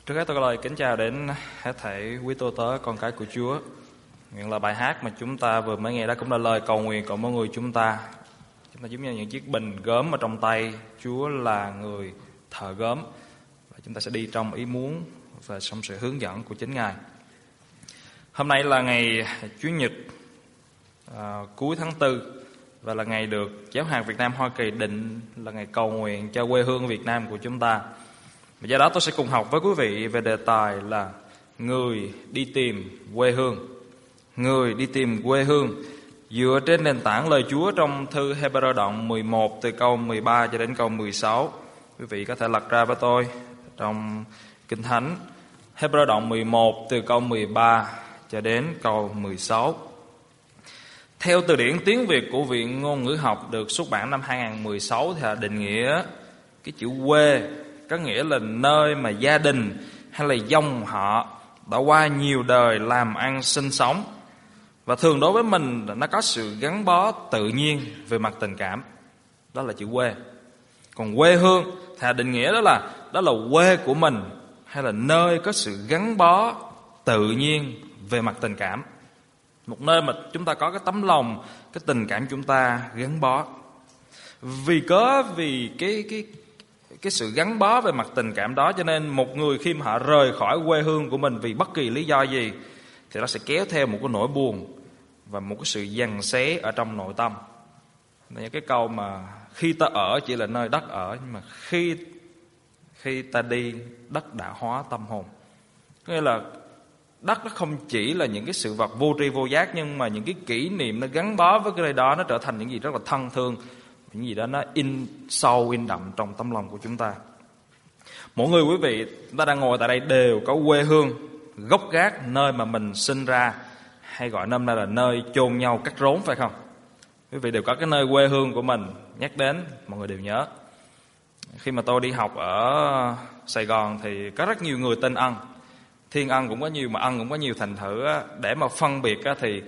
Trước hết tôi có lời kính chào đến hết thảy quý tô tớ con cái của Chúa. Nguyện là bài hát mà chúng ta vừa mới nghe đó cũng là lời cầu nguyện của mỗi người chúng ta. Chúng ta giống như những chiếc bình gốm ở trong tay. Chúa là người thợ gốm và chúng ta sẽ đi trong ý muốn và trong sự hướng dẫn của chính Ngài. Hôm nay là ngày Chủ nhật cuối tháng 4 và là ngày được Giáo hạt Việt Nam Hoa Kỳ định là ngày cầu nguyện cho quê hương Việt Nam của chúng ta. Và do đó tôi sẽ cùng học với quý vị về đề tài là người đi tìm quê hương. Người đi tìm quê hương dựa trên nền tảng lời Chúa trong thư Hebrew đoạn 11 từ câu 13 cho đến câu 16. Quý vị có thể lật ra với tôi trong Kinh Thánh. Hebrew đoạn 11 từ câu 13 cho đến câu 16. Theo từ điển tiếng Việt của Viện Ngôn ngữ học được xuất bản năm 2016 thì định nghĩa cái chữ quê có nghĩa là nơi mà gia đình hay là dòng họ đã qua nhiều đời làm ăn sinh sống. Và thường đối với mình nó có sự gắn bó tự nhiên về mặt tình cảm. Đó là chữ quê. Còn quê hương thì định nghĩa đó là quê của mình hay là nơi có sự gắn bó tự nhiên về mặt tình cảm. Một nơi mà chúng ta có cái tấm lòng, cái tình cảm chúng ta gắn bó. Vì cái sự gắn bó về mặt tình cảm đó cho nên một người khi mà họ rời khỏi quê hương của mình vì bất kỳ lý do gì thì nó sẽ kéo theo một cái nỗi buồn và một cái sự giằng xé ở trong nội tâm. Là những cái câu mà khi ta ở chỉ là nơi đất ở, nhưng mà khi ta đi, đất đã hóa tâm hồn. Có nghĩa là đất nó không chỉ là những cái sự vật vô tri vô giác, nhưng mà những cái kỷ niệm nó gắn bó với cái nơi đó, nó trở thành những gì rất là thân thương, những gì đó nó in sâu, in đậm trong tấm lòng của chúng ta. Mỗi người quý vị chúng ta đang ngồi tại đây đều có quê hương, gốc gác, nơi mà mình sinh ra, hay gọi nôm na là nơi chôn nhau cắt rốn, phải không? Quý vị đều có cái nơi quê hương của mình, nhắc đến mọi người đều nhớ. Khi mà tôi đi học ở Sài Gòn thì có rất nhiều người tên Ân. Thiên Ân cũng có nhiều mà Ân cũng có nhiều, thành thử để mà phân biệt thì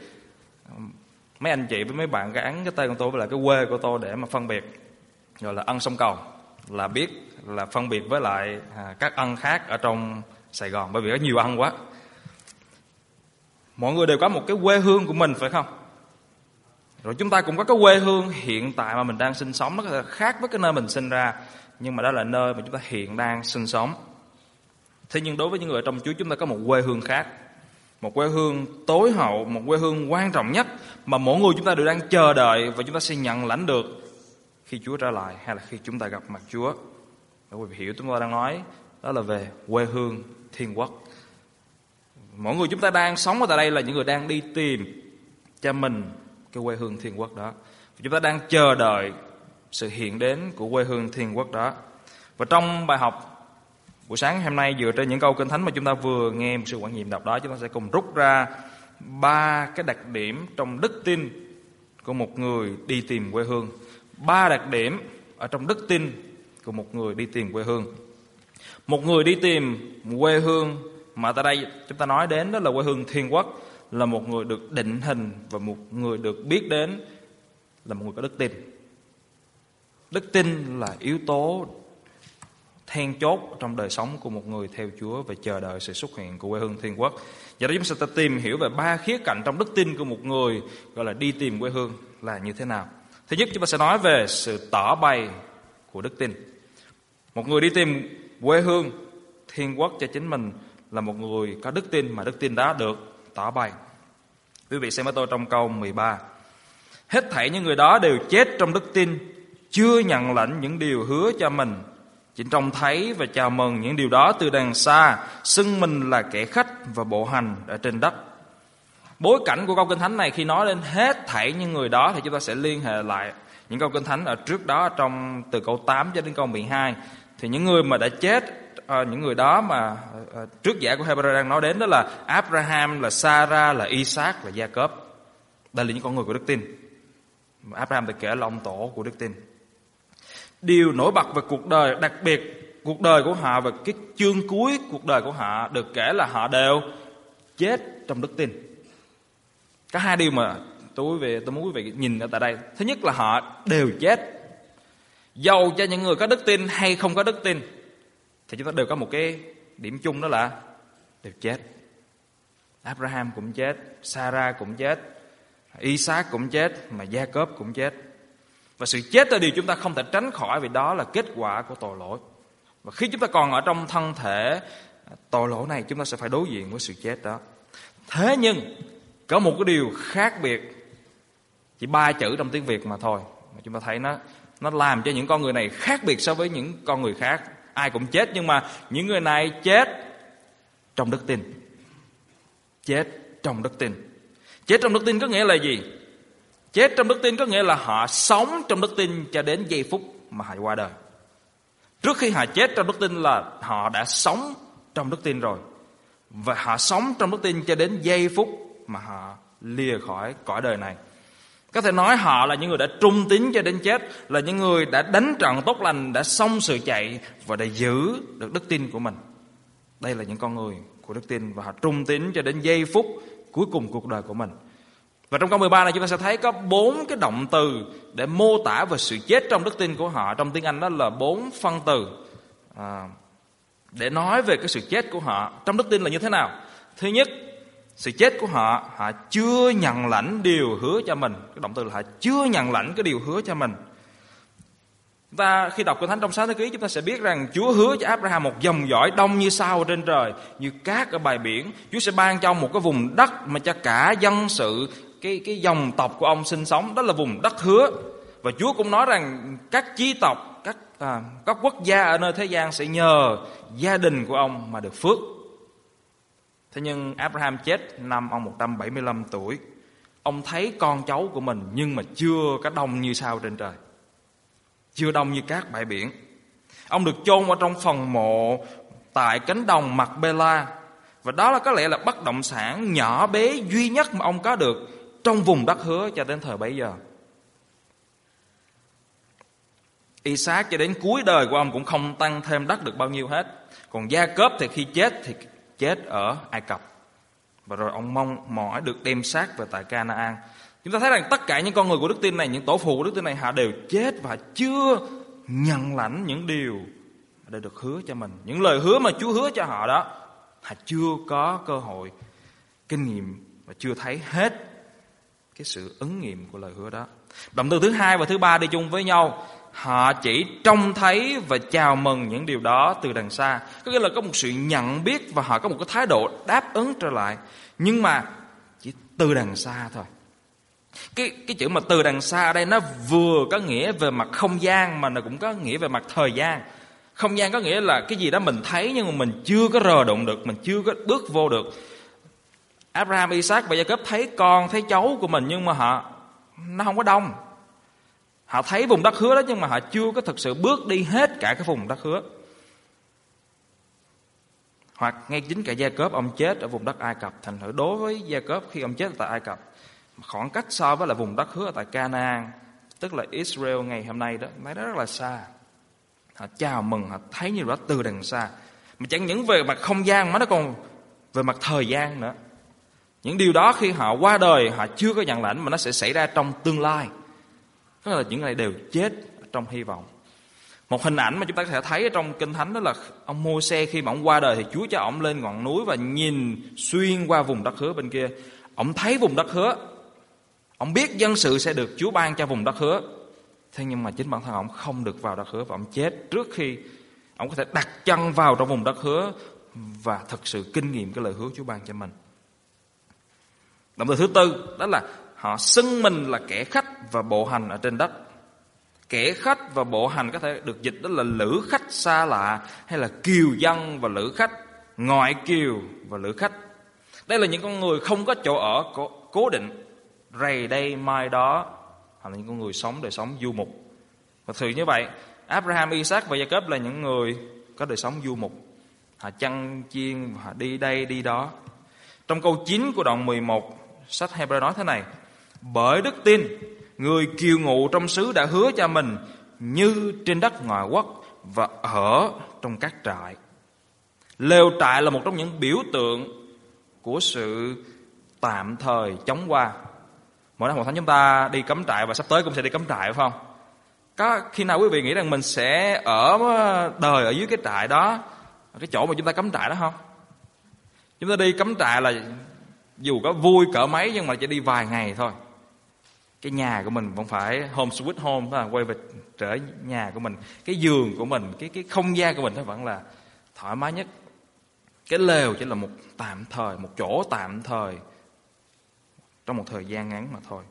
mấy anh chị với mấy bạn gắn cái tên của tôi với lại cái quê của tôi để mà phân biệt. Rồi là Ân Sông Cầu là biết là phân biệt với lại các Ân khác ở trong Sài Gòn, bởi vì có nhiều Ân quá. Mọi người đều có một cái quê hương của mình, phải không? Rồi chúng ta cũng có cái quê hương hiện tại mà mình đang sinh sống. Nó có thể khác với cái nơi mình sinh ra, nhưng mà đó là nơi mà chúng ta hiện đang sinh sống. Thế nhưng đối với những người ở trong Chúa, chúng ta có một quê hương khác, một quê hương tối hậu, một quê hương quan trọng nhất mà mỗi người chúng ta đều đang chờ đợi và chúng ta sẽ nhận lãnh được khi Chúa trở lại hay là khi chúng ta gặp mặt Chúa. Để quý vị hiểu chúng ta đang nói đó là về quê hương thiên quốc. Mỗi người chúng ta đang sống ở tại đây là những người đang đi tìm cho mình cái quê hương thiên quốc đó. Chúng ta đang chờ đợi sự hiện đến của quê hương thiên quốc đó. Và trong bài học buổi sáng hôm nay, dựa trên những câu Kinh Thánh mà chúng ta vừa nghe một sự quản nhiệm đọc đó, chúng ta sẽ cùng rút ra 3 cái đặc điểm trong đức tin của một người đi tìm quê hương. 3 đặc điểm ở trong đức tin của một người đi tìm quê hương. Một người đi tìm quê hương mà tại đây chúng ta nói đến đó là quê hương thiên quốc, là một người được định hình và một người được biết đến là một người có đức tin. Đức tin là yếu tố then chốt trong đời sống của một người theo Chúa và chờ đợi sự xuất hiện của quê hương thiên quốc. Giờ đó chúng ta sẽ tìm hiểu về 3 khía cạnh trong đức tin của một người gọi là đi tìm quê hương là như thế nào. Thứ nhất, chúng ta sẽ nói về sự tỏ bày của đức tin. Một người đi tìm quê hương thiên quốc cho chính mình là một người có đức tin, mà đức tin đó được tỏ bày. Quý vị xem với tôi trong câu 13. Hết thảy những người đó đều chết trong đức tin, chưa nhận lãnh những điều hứa cho mình, chỉ trông thấy và chào mừng những điều đó từ đằng xa, xưng mình là kẻ khách và bộ hành ở trên đất. Bối cảnh của câu Kinh Thánh này khi nói đến hết thảy những người đó thì chúng ta sẽ liên hệ lại những câu Kinh Thánh ở trước đó, trong từ câu 8 cho đến câu 12. Thì những người mà đã chết, những người đó mà trước giả của Hebrew đang nói đến đó là Abraham, là Sarah, là Isaac, là Jacob. Đây là những con người của đức tin. Abraham được kể là ông tổ của đức tin. Điều nổi bật về cuộc đời, đặc biệt cuộc đời của họ và cái chương cuối cuộc đời của họ được kể là họ đều chết trong đức tin. Có 2 điều mà tôi muốn quý vị nhìn ở tại đây. Thứ nhất là họ đều chết. Dầu cho những người có đức tin hay không có đức tin thì chúng ta đều có một cái điểm chung đó là đều chết. Abraham cũng chết, Sarah cũng chết, Isaac cũng chết, mà Gia-cốp cũng chết. Và sự chết là điều chúng ta không thể tránh khỏi, vì đó là kết quả của tội lỗi. Và khi chúng ta còn ở trong thân thể tội lỗi này, chúng ta sẽ phải đối diện với sự chết đó. Thế nhưng có một cái điều khác biệt, chỉ 3 chữ trong tiếng Việt mà thôi, mà chúng ta thấy nó làm cho những con người này khác biệt so với những con người khác. Ai cũng chết, nhưng mà những người này chết trong đức tin. Chết trong đức tin. Chết trong đức tin có nghĩa là gì? Chết trong đức tin có nghĩa là họ sống trong đức tin cho đến giây phút mà họ qua đời. Trước khi họ chết trong đức tin là họ đã sống trong đức tin rồi. Và họ sống trong đức tin cho đến giây phút mà họ lìa khỏi cõi đời này. Có thể nói họ là những người đã trung tín cho đến chết, là những người đã đánh trận tốt lành, đã xong sự chạy và đã giữ được đức tin của mình. Đây là những con người của đức tin, và họ trung tín cho đến giây phút cuối cùng cuộc đời của mình. Và trong câu 13 này chúng ta sẽ thấy có 4 cái động từ để mô tả về sự chết trong đức tin của họ. Trong tiếng Anh đó là 4 phân từ để nói về cái sự chết của họ trong đức tin là như thế nào. Thứ nhất, sự chết của họ, họ chưa nhận lãnh điều hứa cho mình. Cái động từ là họ chưa nhận lãnh cái điều hứa cho mình. Và khi đọc Kinh Thánh trong Sáng Thế Ký, chúng ta sẽ biết rằng Chúa hứa cho Abraham một dòng dõi đông như sao ở trên trời, như cát ở bãi biển. Chúa sẽ ban cho một cái vùng đất mà cho cả dân sự, cái dòng tộc của ông sinh sống. Đó là vùng đất hứa. Và Chúa cũng nói rằng các chi tộc, các quốc gia ở nơi thế gian sẽ nhờ gia đình của ông mà được phước. Thế nhưng Abraham chết năm ông 175 tuổi. Ông thấy con cháu của mình nhưng mà chưa có đông như sao trên trời, chưa đông như cát bãi biển. Ông được chôn ở trong phần mộ tại cánh đồng Mạc-bê-la. Và đó là có lẽ là bất động sản nhỏ bé duy nhất mà ông có được trong vùng đất hứa cho đến thời bấy giờ. Isaac cho đến cuối đời của ông cũng không tăng thêm đất được bao nhiêu hết. Còn Gia-cốp thì khi chết thì chết ở Ai Cập. Và rồi ông mong mỏi được đem xác về tại Ca-na-an. Chúng ta thấy rằng tất cả những con người của đức tin này, những tổ phụ của đức tin này, họ đều chết và chưa nhận lãnh những điều đã được hứa cho mình. Những lời hứa mà Chúa hứa cho họ đó, họ chưa có cơ hội kinh nghiệm và chưa thấy hết cái sự ứng nghiệm của lời hứa đó. Động từ thứ 2 và thứ 3 đi chung với nhau. Họ chỉ trông thấy và chào mừng những điều đó từ đằng xa. Có nghĩa là có một sự nhận biết và họ có một cái thái độ đáp ứng trở lại. Nhưng mà chỉ từ đằng xa thôi. Cái chữ mà từ đằng xa ở đây nó vừa có nghĩa về mặt không gian mà nó cũng có nghĩa về mặt thời gian. Không gian có nghĩa là cái gì đó mình thấy nhưng mà mình chưa có rờ đụng được, mình chưa có bước vô được. Abraham, Isaac và Gia-cốp thấy con, thấy cháu của mình nhưng mà nó không có đông. Họ thấy vùng đất hứa đó nhưng mà họ chưa có thực sự bước đi hết cả cái vùng đất hứa. Hoặc ngay chính cả Gia-cốp, ông chết ở vùng đất Ai Cập. Thành thử đối với Gia-cốp khi ông chết tại Ai Cập, khoảng cách so với là vùng đất hứa tại Ca-na-an, tức là Israel ngày hôm nay đó, nó rất là xa. Họ chào mừng, họ thấy như đó từ đằng xa. Mà chẳng những về mặt không gian mà nó còn về mặt thời gian nữa. Những điều đó khi họ qua đời họ chưa có nhận lãnh, mà nó sẽ xảy ra trong tương lai. Đó là những người đều chết trong hy vọng. Một hình ảnh mà chúng ta có thể thấy ở trong Kinh Thánh đó là ông Mô-se khi mà ông qua đời thì Chúa cho ông lên ngọn núi và nhìn xuyên qua vùng đất hứa bên kia. Ông thấy vùng đất hứa, ông biết dân sự sẽ được Chúa ban cho vùng đất hứa. Thế nhưng mà chính bản thân ông không được vào đất hứa và ông chết trước khi ông có thể đặt chân vào trong vùng đất hứa và thực sự kinh nghiệm cái lời hứa Chúa ban cho mình. Động từ thứ tư đó là họ xưng mình là kẻ khách và bộ hành ở trên đất. Kẻ khách và bộ hành có thể được dịch đó là lữ khách xa lạ, hay là kiều dân và lữ khách, ngoại kiều và lữ khách. Đây là những con người không có chỗ ở cố định, rày đây mai đó, hoặc là những con người sống đời sống du mục. Và thường như vậy, Abraham, Isaac và Gia-cốp là những người có đời sống du mục. Họ chăn chiên, họ đi đây đi đó. Trong câu 9 của đoạn 11, sách Hebrew nói thế này: bởi đức tin, người kiều ngụ trong xứ đã hứa cho mình như trên đất ngoại quốc và ở trong các trại. Lều trại là một trong những biểu tượng của sự tạm thời chóng qua. Mỗi năm Hội Thánh chúng ta đi cắm trại và sắp tới cũng sẽ đi cắm trại, phải không? Có khi nào quý vị nghĩ rằng mình sẽ ở đời ở dưới cái trại đó cái chỗ mà chúng ta cắm trại đó không? Chúng ta đi cắm trại là dù có vui cỡ mấy nhưng mà chỉ đi vài ngày thôi. Cái nhà của mình vẫn phải home sweet home, phải quay về trở nhà của mình. Cái giường của mình, cái không gian của mình nó vẫn là thoải mái nhất. Cái lều chỉ là một tạm thời, một chỗ tạm thời trong một thời gian ngắn mà thôi.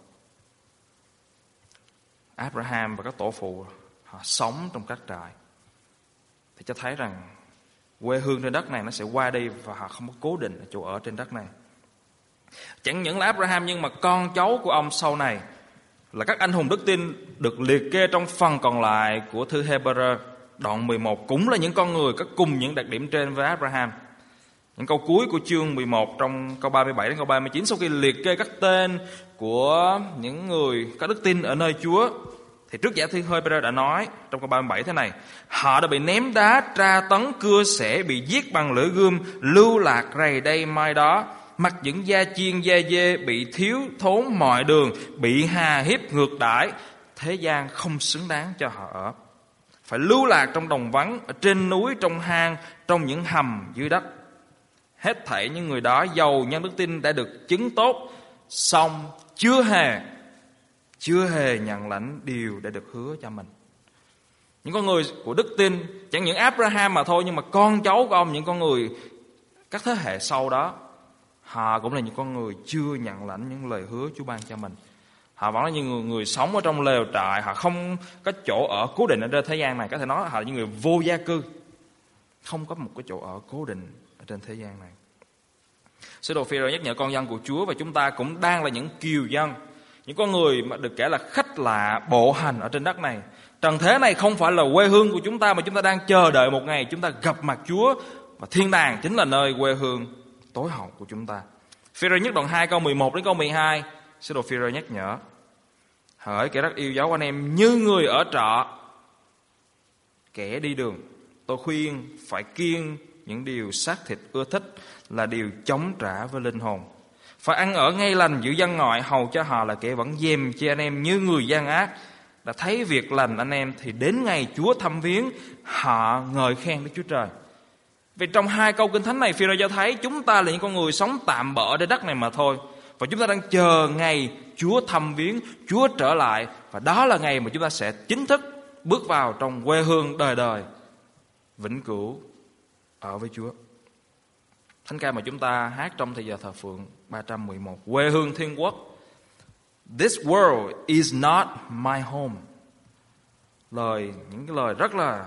Abraham và các tổ phụ họ sống trong các trại thì cho thấy rằng quê hương trên đất này nó sẽ qua đi và họ không có cố định ở chỗ ở trên đất này. Chẳng những là Abraham nhưng mà con cháu của ông sau này là các anh hùng đức tin được liệt kê trong phần còn lại của thư Hebrew đoạn 11 cũng là những con người có cùng những đặc điểm trên với Abraham. Những câu cuối của chương 11 trong câu 37 đến câu 39, sau khi liệt kê các tên của những người có đức tin ở nơi Chúa, thì trước giả thư Hebrew đã nói trong câu 37 thế này: họ đã bị ném đá, tra tấn, cưa xẻ, bị giết bằng lưỡi gươm, lưu lạc rày đây mai đó, mặc những da chiên da dê, bị thiếu thốn mọi đường, bị hà hiếp ngược đãi, thế gian không xứng đáng cho họ ở. Phải lưu lạc trong đồng vắng, ở trên núi, trong hang, trong những hầm dưới đất. Hết thảy những người đó giàu nhân đức tin đã được chứng tốt, song chưa hề nhận lãnh điều đã được hứa cho mình. Những con người của đức tin, chẳng những Abraham mà thôi, nhưng mà con cháu của ông, những con người các thế hệ sau đó, họ cũng là những con người chưa nhận lãnh những lời hứa Chúa ban cho mình. Họ vẫn là những người sống ở trong lều trại, họ không có chỗ ở cố định ở trên thế gian này. Có thể nói họ là những người vô gia cư, không có một cái chỗ ở cố định ở trên thế gian này. Sứ đồ Phi-rơ nhắc nhở con dân của Chúa và chúng ta cũng đang là những kiều dân, những con người mà được kể là khách lạ bộ hành ở trên đất này. Trần thế này không phải là quê hương của chúng ta, mà chúng ta đang chờ đợi một ngày chúng ta gặp mặt Chúa, và thiên đàng chính là nơi quê hương tối hậu của chúng ta. Phi-rơ nhất đoạn 2 câu 11 đến câu 12, sứ đồ Phi-rơ nhắc nhở: hỡi kẻ rất yêu dấu anh em, như người ở trọ, kẻ đi đường, tôi khuyên phải kiêng những điều xác thịt ưa thích, là điều chống trả với linh hồn. Phải ăn ở ngay lành giữa dân ngoại, hầu cho họ là kẻ vẫn dèm che anh em như người gian ác. Đã thấy việc lành anh em thì đến ngày Chúa thăm viếng, họ ngợi khen Đức Chúa Trời. Vì trong hai câu kinh thánh này, Phi-rơ cho thấy chúng ta là những con người sống tạm bợ trên đất này mà thôi, và chúng ta đang chờ ngày Chúa thăm viếng, Chúa trở lại, và đó là ngày mà chúng ta sẽ chính thức bước vào trong quê hương đời đời vĩnh cửu ở với Chúa. Thánh ca mà chúng ta hát trong thời giờ thờ phượng 311, quê hương thiên quốc. This world is not my home. Những cái lời rất là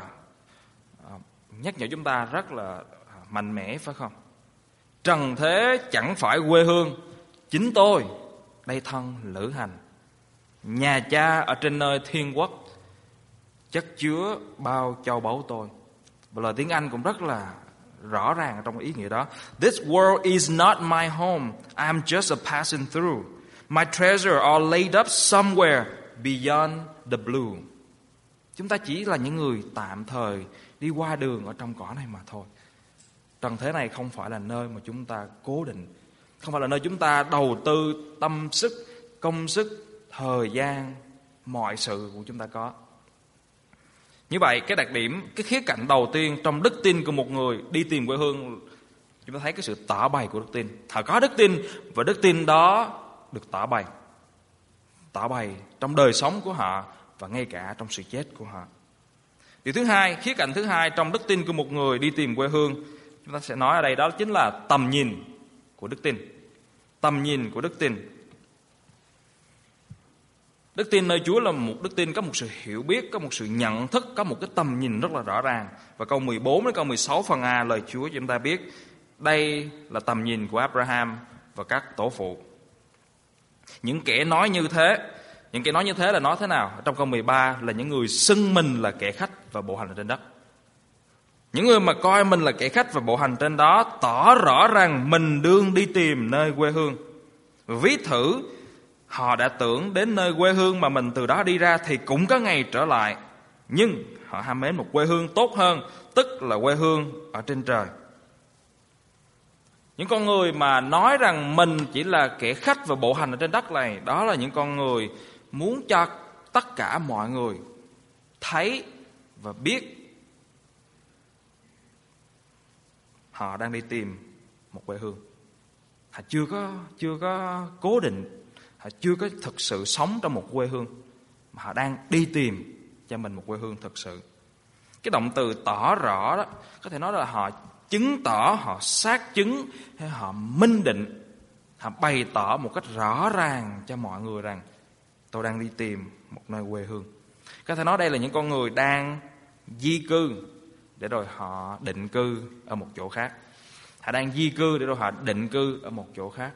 nhắc nhở chúng ta rất là mạnh mẽ, phải không? Trần thế chẳng phải quê hương, chính tôi đây thân lữ hành. Nhà cha ở trên nơi thiên quốc, chất chứa bao châu báu tôi. Và lời tiếng Anh cũng rất là rõ ràng trong ý nghĩa đó. This world is not my home, I'm just a passing through. My treasure are laid up somewhere beyond the blue. Chúng ta chỉ là những người tạm thời đi qua đường ở trong cõi này mà thôi. Trần thế này không phải là nơi mà chúng ta cố định, không phải là nơi chúng ta đầu tư tâm sức, công sức, thời gian, mọi sự của chúng ta có. Như vậy, cái đặc điểm, cái khía cạnh đầu tiên trong đức tin của một người đi tìm quê hương, chúng ta thấy cái sự tỏ bày của đức tin. Họ có đức tin và đức tin đó được tỏ bày trong đời sống của họ và ngay cả trong sự chết của họ. Điều thứ hai, khía cạnh thứ hai trong đức tin của một người đi tìm quê hương, chúng ta sẽ nói ở đây đó chính là tầm nhìn của đức tin. Tầm nhìn của đức tin. Đức tin nơi Chúa là một đức tin có một sự hiểu biết, có một sự nhận thức, có một cái tầm nhìn rất là rõ ràng. Và câu 14 đến câu 16 phần A lời Chúa cho chúng ta biết đây là tầm nhìn của Abraham và các tổ phụ. Những kẻ nói như thế là nói thế nào? Trong câu 13 là những người xưng mình là kẻ khách và bộ hành trên đất. Những người mà coi mình là kẻ khách và bộ hành trên đó tỏ rõ rằng mình đương đi tìm nơi quê hương. Ví thử họ đã tưởng đến nơi quê hương mà mình từ đó đi ra thì cũng có ngày trở lại. Nhưng họ ham mến một quê hương tốt hơn, tức là quê hương ở trên trời. Những con người mà nói rằng mình chỉ là kẻ khách và bộ hành ở trên đất này, đó là những con người muốn cho tất cả mọi người thấy và biết họ đang đi tìm một quê hương. Họ chưa có cố định, họ chưa có thực sự sống trong một quê hương, mà họ đang đi tìm cho mình một quê hương thực sự. Cái động từ tỏ rõ đó, có thể nói là họ chứng tỏ, họ xác chứng, hay họ minh định, họ bày tỏ một cách rõ ràng cho mọi người rằng tôi đang đi tìm một nơi quê hương. Có thể nói đây là những con người đang di cư để rồi họ định cư ở một chỗ khác. Họ đang di cư để rồi họ định cư ở một chỗ khác.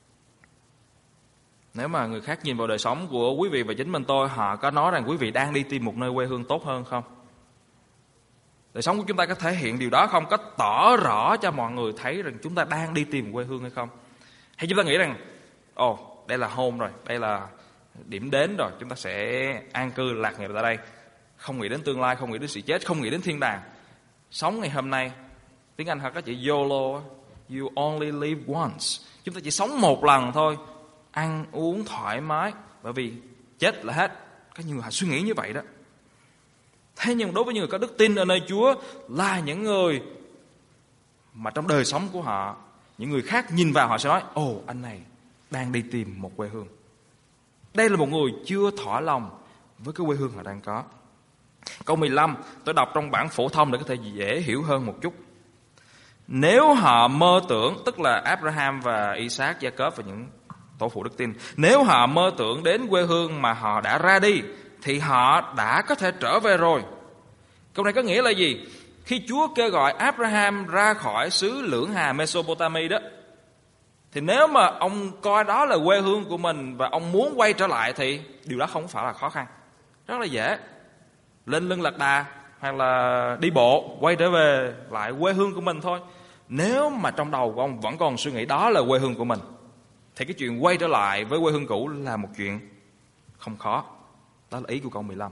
Nếu mà người khác nhìn vào đời sống của quý vị và chính mình tôi, họ có nói rằng quý vị đang đi tìm một nơi quê hương tốt hơn không? Đời sống của chúng ta có thể hiện điều đó không? Có tỏ rõ cho mọi người thấy rằng chúng ta đang đi tìm quê hương hay không? Hay chúng ta nghĩ rằng đây là home rồi, đây là điểm đến rồi, chúng ta sẽ an cư lạc nghiệp tại đây, không nghĩ đến tương lai, không nghĩ đến sự chết, không nghĩ đến thiên đàng, sống ngày hôm nay. Tiếng Anh họ có chữ YOLO, you only live once. Chúng ta chỉ sống một lần thôi, ăn uống thoải mái, bởi vì chết là hết. Có nhiều người họ suy nghĩ như vậy đó. Thế nhưng đối với những người có đức tin ở nơi Chúa, là những người mà trong đời sống của họ, những người khác nhìn vào họ sẽ nói: anh này đang đi tìm một quê hương. Đây là một người chưa thỏa lòng với cái quê hương họ đang có. Câu 15 tôi đọc trong bản phổ thông để có thể dễ hiểu hơn một chút. Nếu họ mơ tưởng, tức là Abraham và Isaac, Jacob và những tổ phụ đức tin, nếu họ mơ tưởng đến quê hương mà họ đã ra đi, thì họ đã có thể trở về rồi. Câu này có nghĩa là gì? Khi Chúa kêu gọi Abraham ra khỏi xứ Lưỡng Hà Mesopotamia đó, thì nếu mà ông coi đó là quê hương của mình và ông muốn quay trở lại, thì điều đó không phải là khó khăn, rất là dễ. Lên lưng lạc đà hoặc là đi bộ quay trở về lại quê hương của mình thôi. Nếu mà trong đầu của ông vẫn còn suy nghĩ đó là quê hương của mình, thì cái chuyện quay trở lại với quê hương cũ là một chuyện không khó. Đó là ý của câu 15.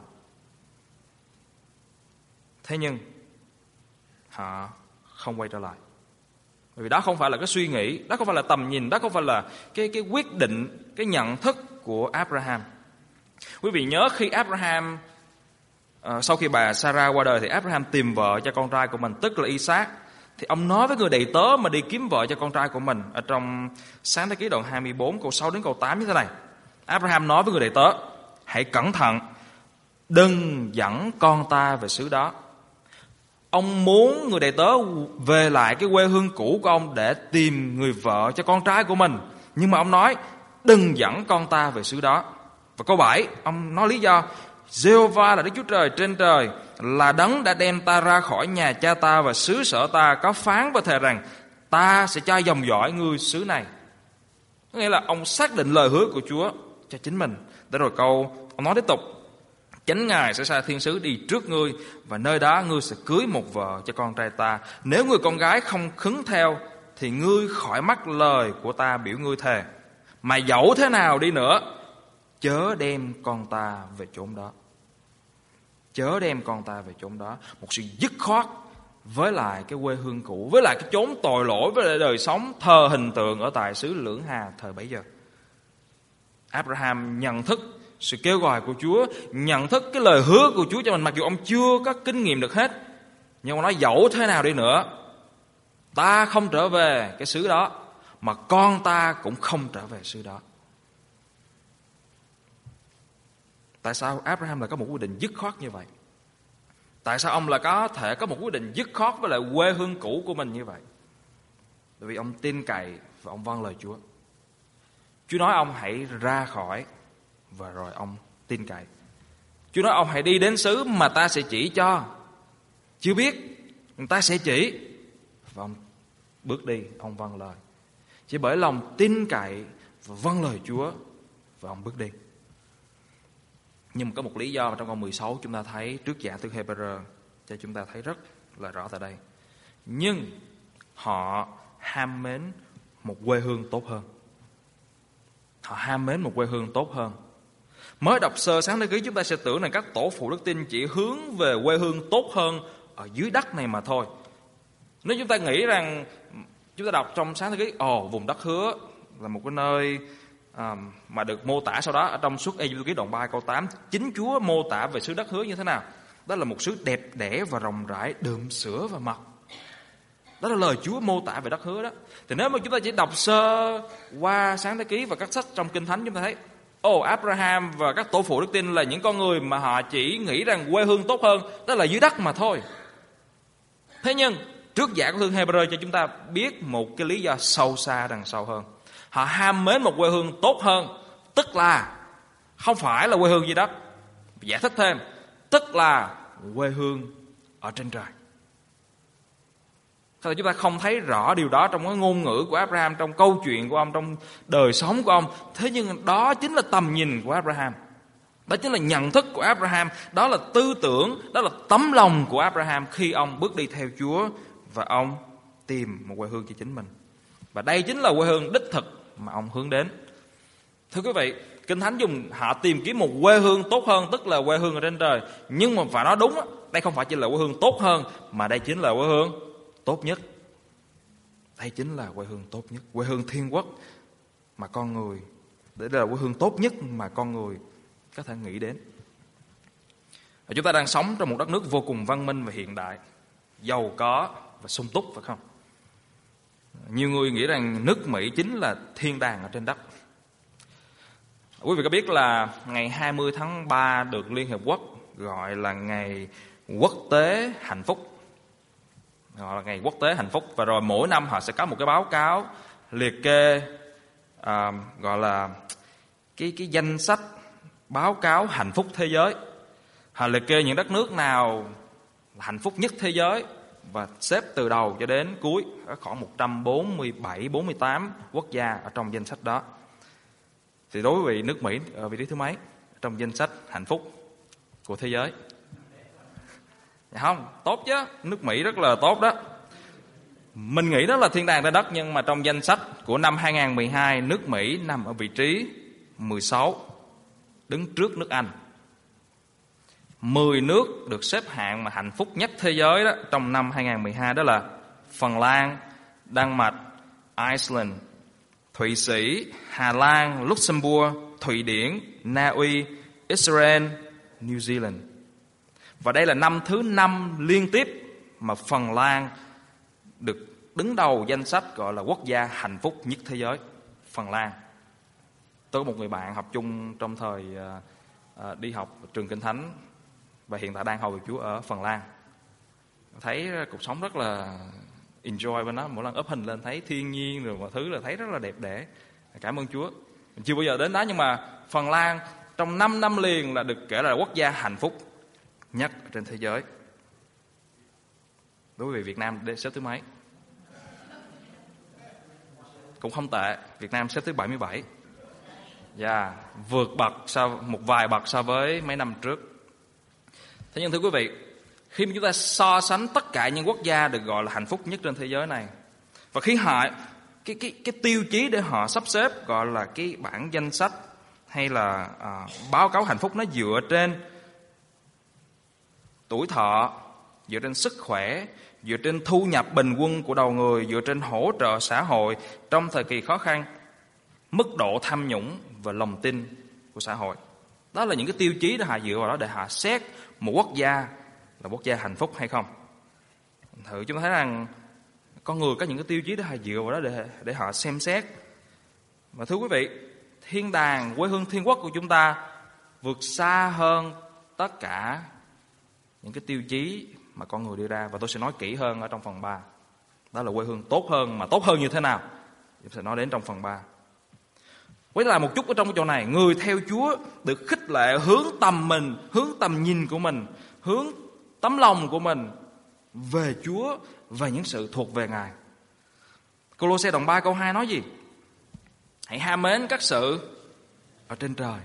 Thế nhưng họ không quay trở lại, bởi vì đó không phải là cái suy nghĩ, đó không phải là tầm nhìn, đó không phải là cái quyết định, cái nhận thức của Abraham. Quý vị nhớ khi Abraham sau khi bà Sarah qua đời, thì Abraham tìm vợ cho con trai của mình, tức là Isaac. Thì ông nói với người đầy tớ mà đi kiếm vợ cho con trai của mình, ở trong Sáng Thế Ký đoạn 24 câu 6 đến câu 8 như thế này. Abraham nói với người đầy tớ: hãy cẩn thận, đừng dẫn con ta về xứ đó. Ông muốn người đầy tớ về lại cái quê hương cũ của ông để tìm người vợ cho con trai của mình, nhưng mà ông nói đừng dẫn con ta về xứ đó. Và câu 7 ông nói lý do: Giê-hô-va là Đức Chúa Trời trên trời, là đấng đã đem ta ra khỏi nhà cha ta và xứ sở ta, có phán và thề rằng ta sẽ cho dòng dõi ngươi xứ này. Có nghĩa là ông xác định lời hứa của Chúa cho chính mình. Để rồi ông nói tiếp tục: chánh Ngài sẽ sai thiên sứ đi trước ngươi, và nơi đó ngươi sẽ cưới một vợ cho con trai ta. Nếu người con gái không khứng theo, thì ngươi khỏi mắc lời của ta biểu ngươi thề. Mà dẫu thế nào đi nữa, chớ đem con ta về chốn đó. Chớ đem con ta về chốn đó. Một sự dứt khoát với lại cái quê hương cũ, với lại cái chốn tội lỗi, với lại đời sống thờ hình tượng ở tại xứ Lưỡng Hà thời bấy giờ. Abraham nhận thức sự kêu gọi của Chúa, nhận thức cái lời hứa của Chúa cho mình, mặc dù ông chưa có kinh nghiệm được hết. Nhưng ông nói dẫu thế nào đi nữa, ta không trở về cái xứ đó, mà con ta cũng không trở về xứ đó. Tại sao Abraham lại có một quyết định dứt khoát như vậy? Tại sao ông lại có thể có một quyết định dứt khoát với lại quê hương cũ của mình như vậy? Bởi vì ông tin cậy và ông vâng lời Chúa. Chúa nói ông hãy ra khỏi, và rồi ông tin cậy. Chúa nói ông hãy đi đến xứ mà ta sẽ chỉ cho. Chưa biết, người ta sẽ chỉ. Và ông bước đi, ông vâng lời. Chỉ bởi lòng tin cậy và vâng lời Chúa, và ông bước đi. Nhưng mà có một lý do trong câu 16 chúng ta thấy trước giả thư Hebrew cho chúng ta thấy rất là rõ tại đây. Nhưng họ ham mến một quê hương tốt hơn. Họ ham mến một quê hương tốt hơn. Mới đọc sơ Sáng Thế Ký chúng ta sẽ tưởng rằng các tổ phụ đức tin chỉ hướng về quê hương tốt hơn ở dưới đất này mà thôi. Nếu chúng ta nghĩ rằng chúng ta đọc trong Sáng Thế Ký, vùng đất hứa là một cái nơi mà được mô tả sau đó ở trong Xuất Ê-díp-tô ký đoạn 3 câu 8, chính Chúa mô tả về xứ đất hứa như thế nào? Đó là một xứ đẹp đẽ và rộng rãi, đượm sữa và mật. Đó là lời Chúa mô tả về đất hứa đó. Thì nếu mà chúng ta chỉ đọc sơ qua Sáng Thế Ký và các sách trong Kinh Thánh, chúng ta thấy Abraham và các tổ phụ đức tin là những con người mà họ chỉ nghĩ rằng quê hương tốt hơn đó là dưới đất mà thôi. Thế nhưng trước giả của thư Hebrew cho chúng ta biết một cái lý do sâu xa đằng sau hơn. Họ ham mến một quê hương tốt hơn, tức là không phải là quê hương dưới đất. Giải thích thêm, tức là quê hương ở trên trời. Sao chúng ta không thấy rõ điều đó trong cái ngôn ngữ của Abraham, trong câu chuyện của ông, trong đời sống của ông? Thế nhưng đó chính là tầm nhìn của Abraham. Đó chính là nhận thức của Abraham. Đó là tư tưởng, đó là tấm lòng của Abraham khi ông bước đi theo Chúa và ông tìm một quê hương cho chính mình. Và đây chính là quê hương đích thực mà ông hướng đến. Thưa quý vị, Kinh Thánh dùng họ tìm kiếm một quê hương tốt hơn, tức là quê hương ở trên trời. Nhưng mà phải nói đúng, đây không phải chỉ là quê hương tốt hơn, mà đây chính là quê hương tốt nhất. Đây chính là quê hương tốt nhất, quê hương thiên quốc mà con người, đây là quê hương tốt nhất mà con người có thể nghĩ đến. Và chúng ta đang sống trong một đất nước vô cùng văn minh và hiện đại, giàu có và sung túc, phải không? Nhiều người nghĩ rằng nước Mỹ chính là thiên đàng ở trên đất. Quý vị có biết là ngày 20 tháng 3 được Liên Hiệp Quốc gọi là ngày quốc tế hạnh phúc, gọi là ngày quốc tế hạnh phúc. Và rồi mỗi năm họ sẽ có một cái báo cáo liệt kê gọi là cái danh sách báo cáo hạnh phúc thế giới. Họ liệt kê những đất nước nào là hạnh phúc nhất thế giới và xếp từ đầu cho đến cuối, có khoảng 147-48 quốc gia ở trong danh sách đó. Thì đối với nước Mỹ ở vị trí thứ mấy trong danh sách hạnh phúc của thế giới? Dạ không, tốt chứ, nước Mỹ rất là tốt đó. Mình nghĩ đó là thiên đàng trên đất, nhưng mà trong danh sách của năm 2012, nước Mỹ nằm ở vị trí 16, đứng trước nước Anh. 10 nước được xếp hạng mà hạnh phúc nhất thế giới đó trong năm 2012 đó là Phần Lan, Đan Mạch, Iceland, Thụy Sĩ, Hà Lan, Luxembourg, Thụy Điển, Na Uy, Israel, New Zealand. Và đây là năm thứ 5 liên tiếp mà Phần Lan được đứng đầu danh sách gọi là quốc gia hạnh phúc nhất thế giới. Phần Lan. Tôi có một người bạn học chung trong thời đi học trường Kinh Thánh và hiện tại đang hầu việc Chúa ở Phần Lan. Thấy cuộc sống rất là enjoy bên đó, mỗi lần up hình lên thấy thiên nhiên rồi mọi thứ là thấy rất là đẹp đẽ. Cảm ơn Chúa. Mình chưa bao giờ đến đó, nhưng mà Phần Lan trong 5 năm liền là được kể là quốc gia hạnh phúc nhất trên thế giới. Đối với Việt Nam xếp thứ mấy? Cũng không tệ, Việt Nam xếp thứ 77. Vượt bậc một vài bậc so với mấy năm trước. Thế nhưng thưa quý vị, khi mà chúng ta so sánh tất cả những quốc gia được gọi là hạnh phúc nhất trên thế giới này, và khi họ cái tiêu chí để họ sắp xếp gọi là cái bảng danh sách hay là báo cáo hạnh phúc, nó dựa trên tuổi thọ, dựa trên sức khỏe, dựa trên thu nhập bình quân của đầu người, dựa trên hỗ trợ xã hội trong thời kỳ khó khăn, mức độ tham nhũng và lòng tin của xã hội. Đó là những cái tiêu chí để họ dựa vào đó để họ xét một quốc gia là quốc gia hạnh phúc hay không. Thử chúng ta thấy rằng con người có những cái tiêu chí để họ dựa vào đó để họ xem xét. Và thưa quý vị, thiên đàng, quê hương thiên quốc của chúng ta vượt xa hơn tất cả những cái tiêu chí mà con người đưa ra. Và tôi sẽ nói kỹ hơn ở trong phần 3. Đó là quê hương tốt hơn, mà tốt hơn như thế nào tôi sẽ nói đến trong phần 3. Quay lại một chút ở trong cái chỗ này, người theo Chúa được khích lệ hướng tầm mình, hướng tầm nhìn của mình, hướng tấm lòng của mình về Chúa và những sự thuộc về Ngài. Cô-lô-se đoạn 3 câu 2 nói gì? Hãy ham mến các sự ở trên trời,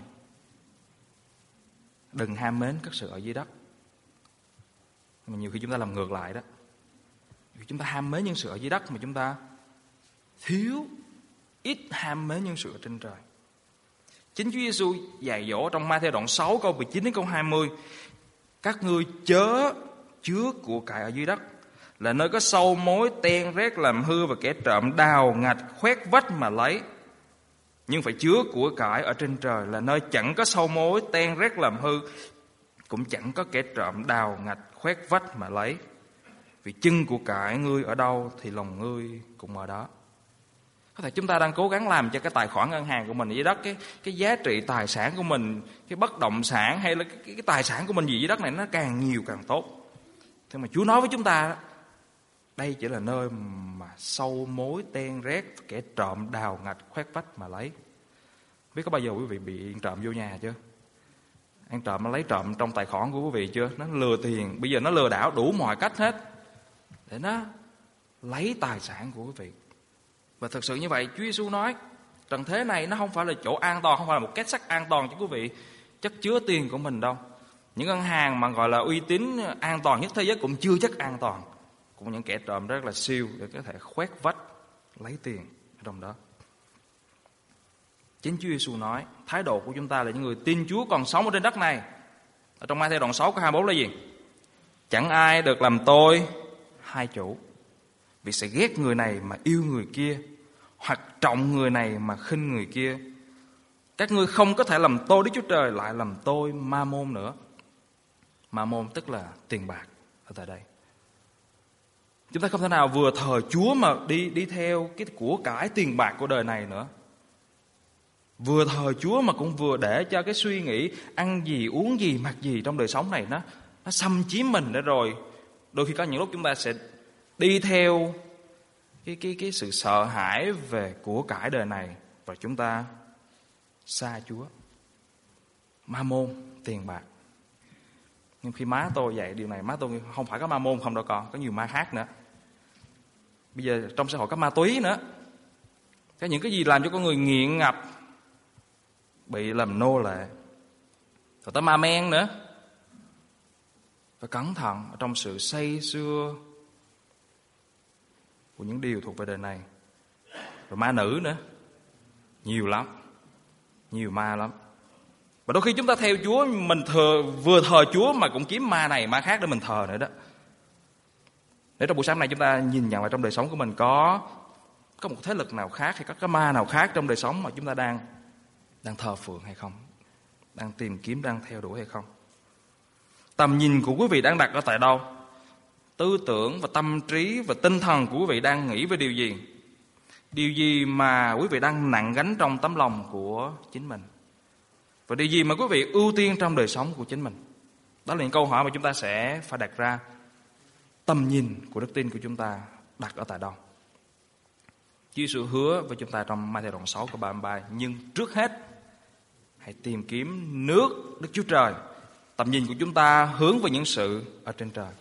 đừng ham mến các sự ở dưới đất. Mà nhiều khi chúng ta làm ngược lại đó. Chúng ta ham mến những sự ở dưới đất mà chúng ta ít ham mến những sự ở trên trời. Chính Chúa Giêsu dạy dỗ trong Ma-thi-ơ đoạn 6 câu 19 đến câu 20: các ngươi chớ chứa của cải ở dưới đất, là nơi có sâu mối ten rét làm hư và kẻ trộm đào ngạch khoét vách mà lấy. Nhưng phải chứa của cải ở trên trời, là nơi chẳng có sâu mối ten rét làm hư, cũng chẳng có kẻ trộm đào ngạch khoét vách mà lấy. Vì chân của cải ngươi ở đâu thì lòng ngươi cũng ở đó. Có thể chúng ta đang cố gắng làm cho cái tài khoản ngân hàng của mình dưới đất, cái giá trị tài sản của mình, cái bất động sản hay là cái tài sản của mình gì dưới đất này nó càng nhiều càng tốt. Thế mà Chúa nói với chúng ta, đây chỉ là nơi mà sâu mối ten rét, kẻ trộm đào ngạch khoét vách mà lấy. Biết có bao giờ quý vị bị trộm vô nhà chưa? Ăn trộm nó lấy trộm trong tài khoản của quý vị chưa? Nó lừa tiền, bây giờ nó lừa đảo đủ mọi cách hết để nó lấy tài sản của quý vị. Và thật sự như vậy, Chúa Giêsu nói trần thế này nó không phải là chỗ an toàn, không phải là một két sắt an toàn cho quý vị chất chứa tiền của mình đâu. Những ngân hàng mà gọi là uy tín an toàn nhất thế giới cũng chưa chắc an toàn. Cũng những kẻ trộm rất là siêu để có thể khoét vách lấy tiền ở trong đó. Chính Chúa Giêsu nói thái độ của chúng ta là những người tin Chúa còn sống ở trên đất này. Ở trong Ma-thi-ơ đoạn 6 câu 24 là gì? Chẳng ai được làm tôi hai chủ, vì sẽ ghét người này mà yêu người kia, hoặc trọng người này mà khinh người kia. Các ngươi không có thể làm tôi Đức Chúa Trời lại làm tôi Ma-môn nữa. Ma-môn tức là tiền bạc ở tại đây. Chúng ta không thể nào vừa thờ Chúa mà đi theo cái của cải tiền bạc của đời này nữa. Vừa thờ Chúa mà cũng vừa để cho cái suy nghĩ ăn gì, uống gì, mặc gì trong đời sống này nó xâm chiếm mình nữa rồi. Đôi khi có những lúc chúng ta sẽ đi theo cái sự sợ hãi về của cải đời này và chúng ta xa Chúa. Ma-môn, tiền bạc. Nhưng khi má tôi dạy điều này, má tôi không phải có ma-môn không đâu con, có nhiều ma khác nữa. Bây giờ trong xã hội có ma túy nữa. Có những cái gì làm cho con người nghiện ngập, bị làm nô lệ. Rồi tới ma men nữa. Phải cẩn thận ở trong sự say sưa của những điều thuộc về đời này. Rồi ma nữ nữa. Nhiều lắm. Nhiều ma lắm. Và đôi khi chúng ta theo Chúa, mình vừa thờ Chúa mà cũng kiếm ma này ma khác để mình thờ nữa đó. Để trong buổi sáng này chúng ta nhìn nhận lại trong đời sống của mình có một thế lực nào khác hay có cái ma nào khác trong đời sống mà chúng ta đang thờ phượng hay không? Đang tìm kiếm, đang theo đuổi hay không? Tầm nhìn của quý vị đang đặt ở tại đâu? Tư tưởng và tâm trí và tinh thần của quý vị đang nghĩ về điều gì? Điều gì mà quý vị đang nặng gánh trong tấm lòng của chính mình? Và điều gì mà quý vị ưu tiên trong đời sống của chính mình? Đó là những câu hỏi mà chúng ta sẽ phải đặt ra. Tầm nhìn của đức tin của chúng ta đặt ở tại đâu? Chúa Giêsu hứa với chúng ta trong Ma-thi-ơ đoạn 6 câu 33: nhưng trước hết hãy tìm kiếm nước Đức Chúa Trời. Tầm nhìn của chúng ta hướng về những sự ở trên trời.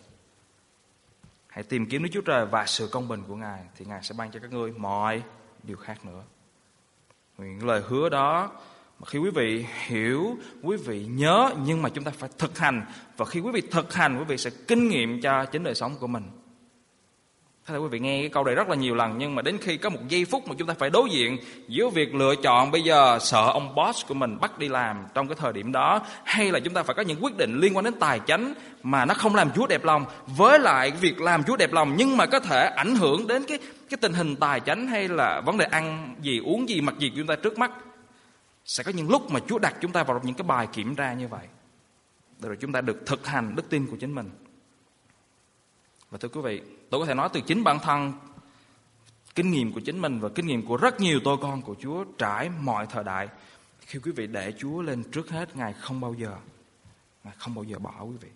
Hãy tìm kiếm Đức Chúa Trời và sự công bình của Ngài, thì Ngài sẽ ban cho các ngươi mọi điều khác nữa. Những lời hứa đó mà khi quý vị hiểu, quý vị nhớ, nhưng mà chúng ta phải thực hành. Và khi quý vị thực hành, quý vị sẽ kinh nghiệm cho chính đời sống của mình. Thế là quý vị nghe cái câu này rất là nhiều lần, nhưng mà đến khi có một giây phút mà chúng ta phải đối diện giữa việc lựa chọn bây giờ sợ ông boss của mình bắt đi làm trong cái thời điểm đó, hay là chúng ta phải có những quyết định liên quan đến tài chánh mà nó không làm Chúa đẹp lòng, với lại việc làm Chúa đẹp lòng nhưng mà có thể ảnh hưởng đến cái tình hình tài chánh hay là vấn đề ăn gì, uống gì, mặc gì của chúng ta trước mắt. Sẽ có những lúc mà Chúa đặt chúng ta vào những cái bài kiểm tra như vậy, để rồi chúng ta được thực hành đức tin của chính mình. Và thưa quý vị, tôi có thể nói từ chính bản thân, kinh nghiệm của chính mình và kinh nghiệm của rất nhiều tôi con của Chúa trải mọi thời đại. Khi quý vị để Chúa lên trước hết, Ngài không bao giờ bỏ quý vị.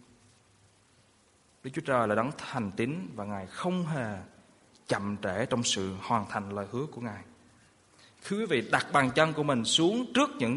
Đức Chúa Trời là đấng thành tín và Ngài không hề chậm trễ trong sự hoàn thành lời hứa của Ngài. Khi quý vị đặt bàn chân của mình xuống trước những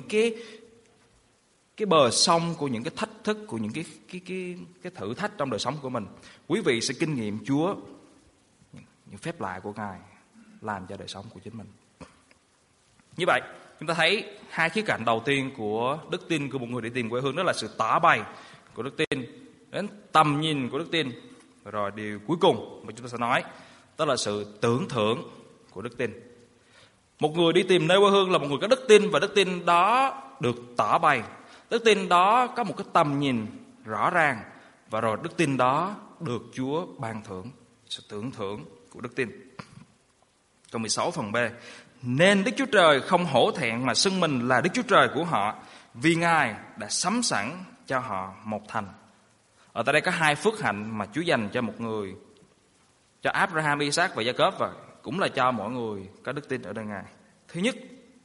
cái bờ sông của những cái thách thức, của những cái thử thách trong đời sống của mình, quý vị sẽ kinh nghiệm Chúa, những phép lạ của Ngài làm cho đời sống của chính mình. Như vậy, chúng ta thấy hai khía cạnh đầu tiên của đức tin của một người đi tìm quê hương, đó là sự tỏ bày của đức tin, đến tầm nhìn của đức tin. Rồi điều cuối cùng mà chúng ta sẽ nói, đó là sự tưởng thưởng của đức tin. Một người đi tìm nơi quê hương là một người có đức tin, và đức tin đó được tỏ bày. Đức tin đó có một cái tầm nhìn rõ ràng, và rồi đức tin đó được Chúa ban thưởng, sự tưởng thưởng của đức tin. Câu 16 phần B: nên Đức Chúa Trời không hổ thẹn mà xưng mình là Đức Chúa Trời của họ, vì Ngài đã sắm sẵn cho họ một thành. Ở tại đây có hai phước hạnh mà Chúa dành cho một người cho Abraham, Isaac và Jacob, và cũng là cho mọi người có đức tin ở nơi Ngài. Thứ nhất,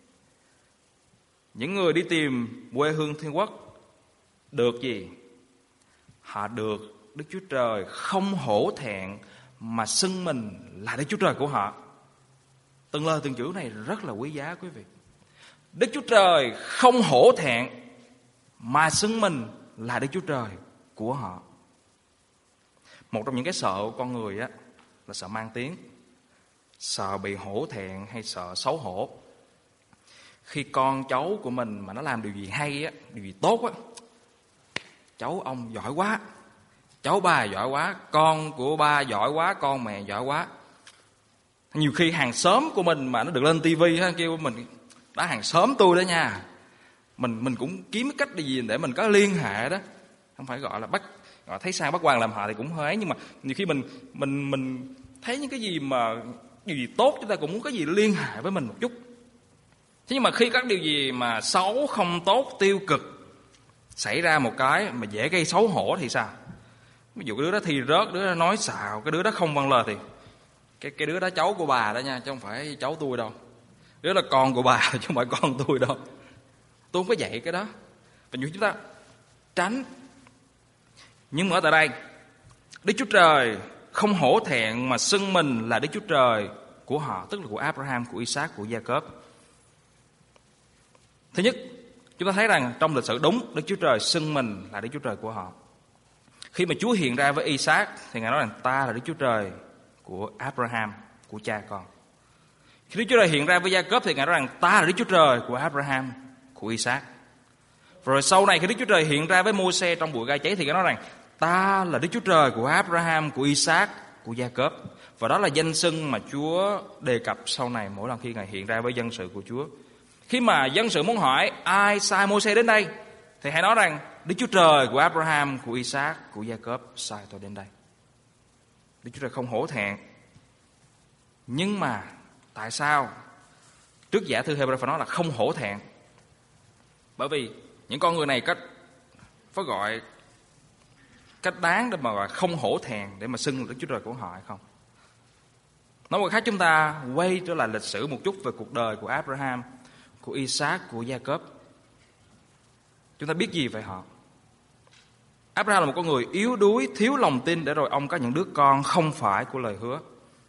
những người đi tìm quê hương thiên quốc được gì? Họ được Đức Chúa Trời không hổ thẹn mà xưng mình là Đức Chúa Trời của họ. Từng lời từng chữ này rất là quý giá quý vị. Đức Chúa Trời không hổ thẹn mà xưng mình là Đức Chúa Trời của họ. Một trong những cái sợ của con người á là sợ mang tiếng, sợ bị hổ thẹn hay sợ xấu hổ. Khi con cháu của mình mà nó làm điều gì hay á, điều gì tốt á, cháu ông giỏi quá, cháu ba giỏi quá, con của ba giỏi quá, con mẹ giỏi quá. Nhiều khi hàng xóm của mình mà nó được lên tivi ha, kêu mình đó hàng xóm tôi đó nha. Mình cũng kiếm cái cách gì để mình có liên hệ đó. Không phải gọi là gọi thấy sang bắt quan làm họ thì cũng hơi ấy, nhưng mà nhiều khi mình thấy những cái gì mà điều gì tốt chúng ta cũng muốn có gì liên hệ với mình một chút. Thế nhưng mà khi các điều gì mà xấu, không tốt, tiêu cực xảy ra một cái mà dễ gây xấu hổ thì sao? Ví dụ cái đứa đó thi rớt, đứa đó nói xạo, cái đứa đó không vâng lời thì cái đứa đó cháu của bà đó nha, chứ không phải cháu tôi đâu. Đứa là con của bà chứ không phải con tôi đâu. Tôi không có dạy cái đó. Và nhiều chúng ta tránh. Nhưng mà ở tại đây, Đức Chúa Trời không hổ thẹn mà xưng mình là Đức Chúa Trời của họ, tức là của Abraham, của Isaac, của Jacob. Thứ nhất, chúng ta thấy rằng trong lịch sử đúng, Đức Chúa Trời xưng mình là Đức Chúa Trời của họ. Khi mà Chúa hiện ra với Isaac thì Ngài nói rằng ta là Đức Chúa Trời của Abraham, của cha con. Khi Đức Chúa Trời hiện ra với Jacob thì Ngài nói rằng ta là Đức Chúa Trời của Abraham, của Isaac. Rồi sau này khi Đức Chúa Trời hiện ra với Môi-se trong bụi gai cháy thì Ngài nói rằng ta là Đức Chúa Trời của Abraham, của Isaac, của Jacob. Và đó là danh xưng mà Chúa đề cập sau này mỗi lần khi Ngài hiện ra với dân sự của Chúa. Khi mà dân sự muốn hỏi ai sai Môi-se đến đây thì hãy nói rằng Đức Chúa Trời của Abraham, của Isaac, của Jacob sai tôi đến đây. Đức Chúa Trời không hổ thẹn. Nhưng mà tại sao trước giả thư Hebrew phải nói là không hổ thẹn? Bởi vì những con người này phải gọi cách đáng để mà gọi không hổ thẹn để mà xưng Đức Chúa Trời của họ hay không? Nói một khác, chúng ta quay trở lại lịch sử một chút về cuộc đời của Abraham, của Isaac, của Jacob. Chúng ta biết gì về họ? Abraham là một con người yếu đuối, thiếu lòng tin để rồi ông có những đứa con không phải của lời hứa.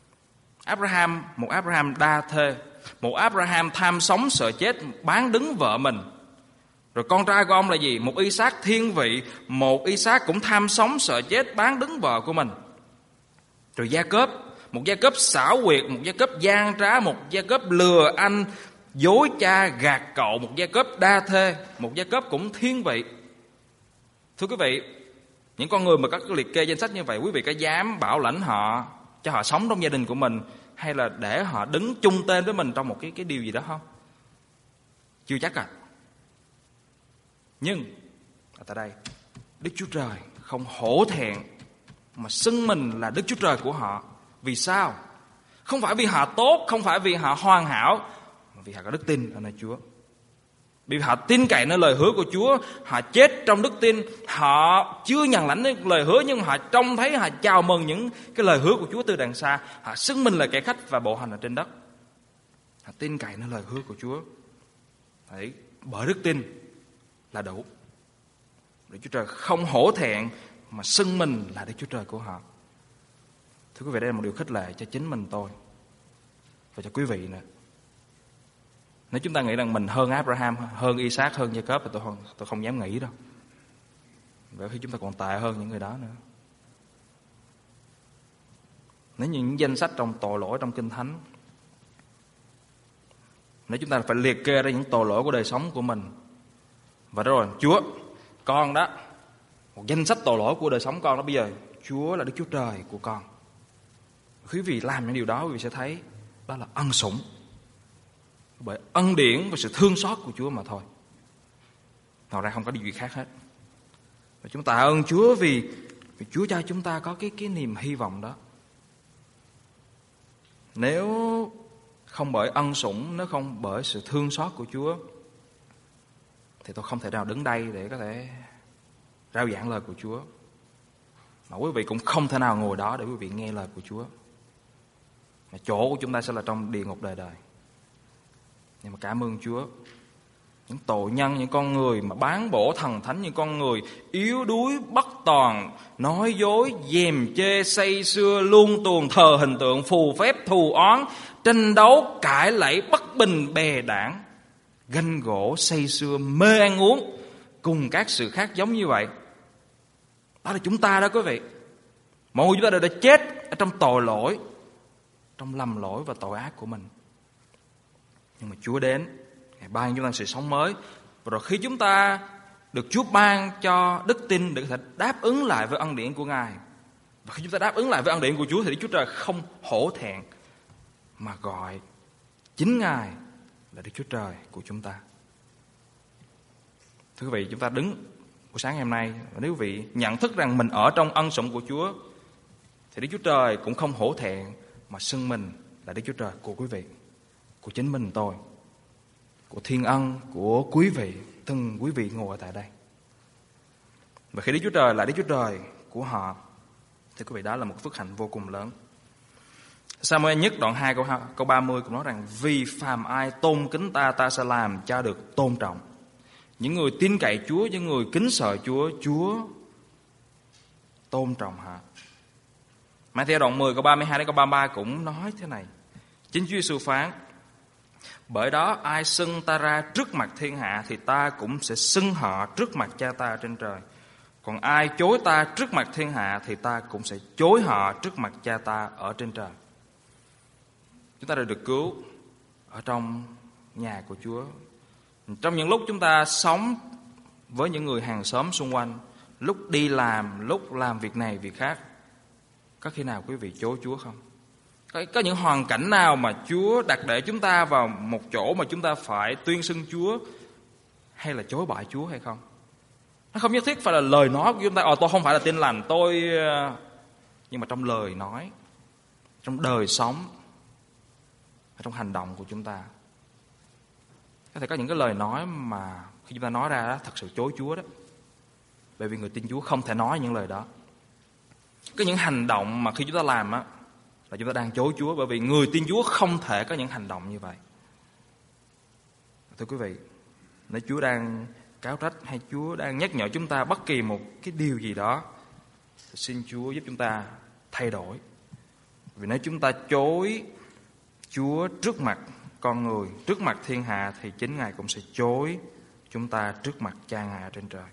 Một Abraham đa thê, một Abraham tham sống sợ chết, bán đứng vợ mình. Rồi con trai của ông là gì? Một Isaac thiên vị, một Isaac cũng tham sống sợ chết, bán đứng vợ của mình. Rồi Jacob, một Jacob xảo quyệt, một Jacob gian trá, một Jacob lừa anh, dối cha, gạt cậu, một Jacob đa thê, một Jacob cũng thiên vị. Thưa quý vị, những con người mà có liệt kê danh sách như vậy, quý vị có dám bảo lãnh họ cho họ sống trong gia đình của mình, hay là để họ đứng chung tên với mình trong một cái điều gì đó không? Chưa chắc à. Nhưng ở tại đây, Đức Chúa Trời không hổ thẹn mà xưng mình là Đức Chúa Trời của họ. Vì sao? Không phải vì họ tốt, không phải vì họ hoàn hảo, mà vì họ có đức tin ở nơi Chúa. Vì họ tin cậy nơi lời hứa của Chúa, họ chết trong đức tin, họ chưa nhận lãnh lời hứa nhưng mà họ trông thấy, họ chào mừng những cái lời hứa của Chúa từ đằng xa. Họ xưng mình là kẻ khách và bộ hành ở trên đất. Họ tin cậy nơi lời hứa của Chúa. Đấy, bởi đức tin là đủ. Đức Chúa Trời không hổ thẹn mà xưng mình là Đức Chúa Trời của họ. Thưa quý vị, đây là một điều khích lệ cho chính mình tôi và cho quý vị nữa. Nếu chúng ta nghĩ rằng mình hơn Abraham, hơn Isaac, hơn Jacob thì tôi không dám nghĩ đâu. Bởi khi chúng ta còn tệ hơn những người đó nữa. Nếu những danh sách trong tội lỗi trong Kinh Thánh, nếu chúng ta phải liệt kê ra những tội lỗi của đời sống của mình, và đó rồi Chúa, con đó, một danh sách tội lỗi của đời sống con đó, bây giờ Chúa là Đức Chúa Trời của con. Quý vị làm những điều đó, quý vị sẽ thấy đó là ân sủng, bởi ân điển và sự thương xót của Chúa mà thôi. Ngoài ra không có điều gì khác hết. Và chúng ta tạ ơn Chúa vì Chúa cho chúng ta có cái niềm hy vọng đó. Nếu không bởi ân sủng, nếu không bởi sự thương xót của Chúa, thì tôi không thể nào đứng đây để có thể rao giảng lời của Chúa. Mà quý vị cũng không thể nào ngồi đó để quý vị nghe lời của Chúa. mà chỗ của chúng ta sẽ là trong địa ngục đời đời. Nhưng mà cảm ơn Chúa, những tội nhân, những con người mà bán bổ thần thánh, những con người yếu đuối, bất toàn, nói dối, dèm chê, say sưa, luôn tuồng thờ hình tượng, phù phép, thù oán, tranh đấu, cãi lẫy, bất bình, bè đảng, ganh gỗ, say sưa, mê ăn uống, cùng các sự khác giống như vậy. Đó là chúng ta đó quý vị. Mọi người chúng ta đều đã chết ở trong tội lỗi, trong lầm lỗi và tội ác của mình. Nhưng mà Chúa đến, Ngài ban chúng ta sự sống mới. Và rồi khi chúng ta được Chúa ban cho đức tin để có thể đáp ứng lại với ân điển của Ngài, và khi chúng ta đáp ứng lại với ân điển của Chúa thì Đức Chúa Trời không hổ thẹn mà gọi chính Ngài là Đức Chúa Trời của chúng ta. Thưa quý vị, chúng ta đứng buổi sáng ngày hôm nay, và nếu quý vị nhận thức rằng mình ở trong ân sủng của Chúa thì Đức Chúa Trời cũng không hổ thẹn mà xưng mình là Đức Chúa Trời của quý vị, của chính mình tôi, của thiên ân, của quý vị, từng quý vị ngồi tại đây. Và khi Đức Chúa Trời là Đức Chúa Trời của họ thì quý vị, đó là một phước hạnh vô cùng lớn. Sa-muel nhất đoạn 2 câu 30 cũng nói rằng: vì phàm ai tôn kính ta, ta sẽ làm cho được tôn trọng. Những người tin cậy Chúa, những người kính sợ Chúa, Chúa tôn trọng họ. Ma-thi-ơ đoạn 10 câu 32 đến câu 33 cũng nói thế này: chính Chúa Giêsu phán: bởi đó ai xưng ta ra trước mặt thiên hạ thì ta cũng sẽ xưng họ trước mặt Cha ta ở trên trời. Còn ai chối ta trước mặt thiên hạ thì ta cũng sẽ chối họ trước mặt Cha ta ở trên trời. Chúng ta đã được cứu ở trong nhà của Chúa. Trong những lúc chúng ta sống với những người hàng xóm xung quanh, lúc đi làm, lúc làm việc này việc khác, có khi nào quý vị chối Chúa không? Có những hoàn cảnh nào mà Chúa đặt để chúng ta vào một chỗ mà chúng ta phải tuyên xưng Chúa hay là chối bại Chúa hay không? Nó không nhất thiết phải là lời nói của chúng ta: tôi không phải là tin lành, tôi... Nhưng mà trong lời nói, trong đời sống, trong hành động của chúng ta, có thể có những cái lời nói mà khi chúng ta nói ra đó, thật sự chối Chúa đó. Bởi vì người tin Chúa không thể nói những lời đó. Có những hành động mà khi chúng ta làm á, là chúng ta đang chối Chúa, bởi vì người tin Chúa không thể có những hành động như vậy. Thưa quý vị, nếu Chúa đang cáo trách hay Chúa đang nhắc nhở chúng ta bất kỳ một cái điều gì đó, thì xin Chúa giúp chúng ta thay đổi. Vì nếu chúng ta chối Chúa trước mặt con người, trước mặt thiên hạ, thì chính Ngài cũng sẽ chối chúng ta trước mặt Cha Ngài ở trên trời.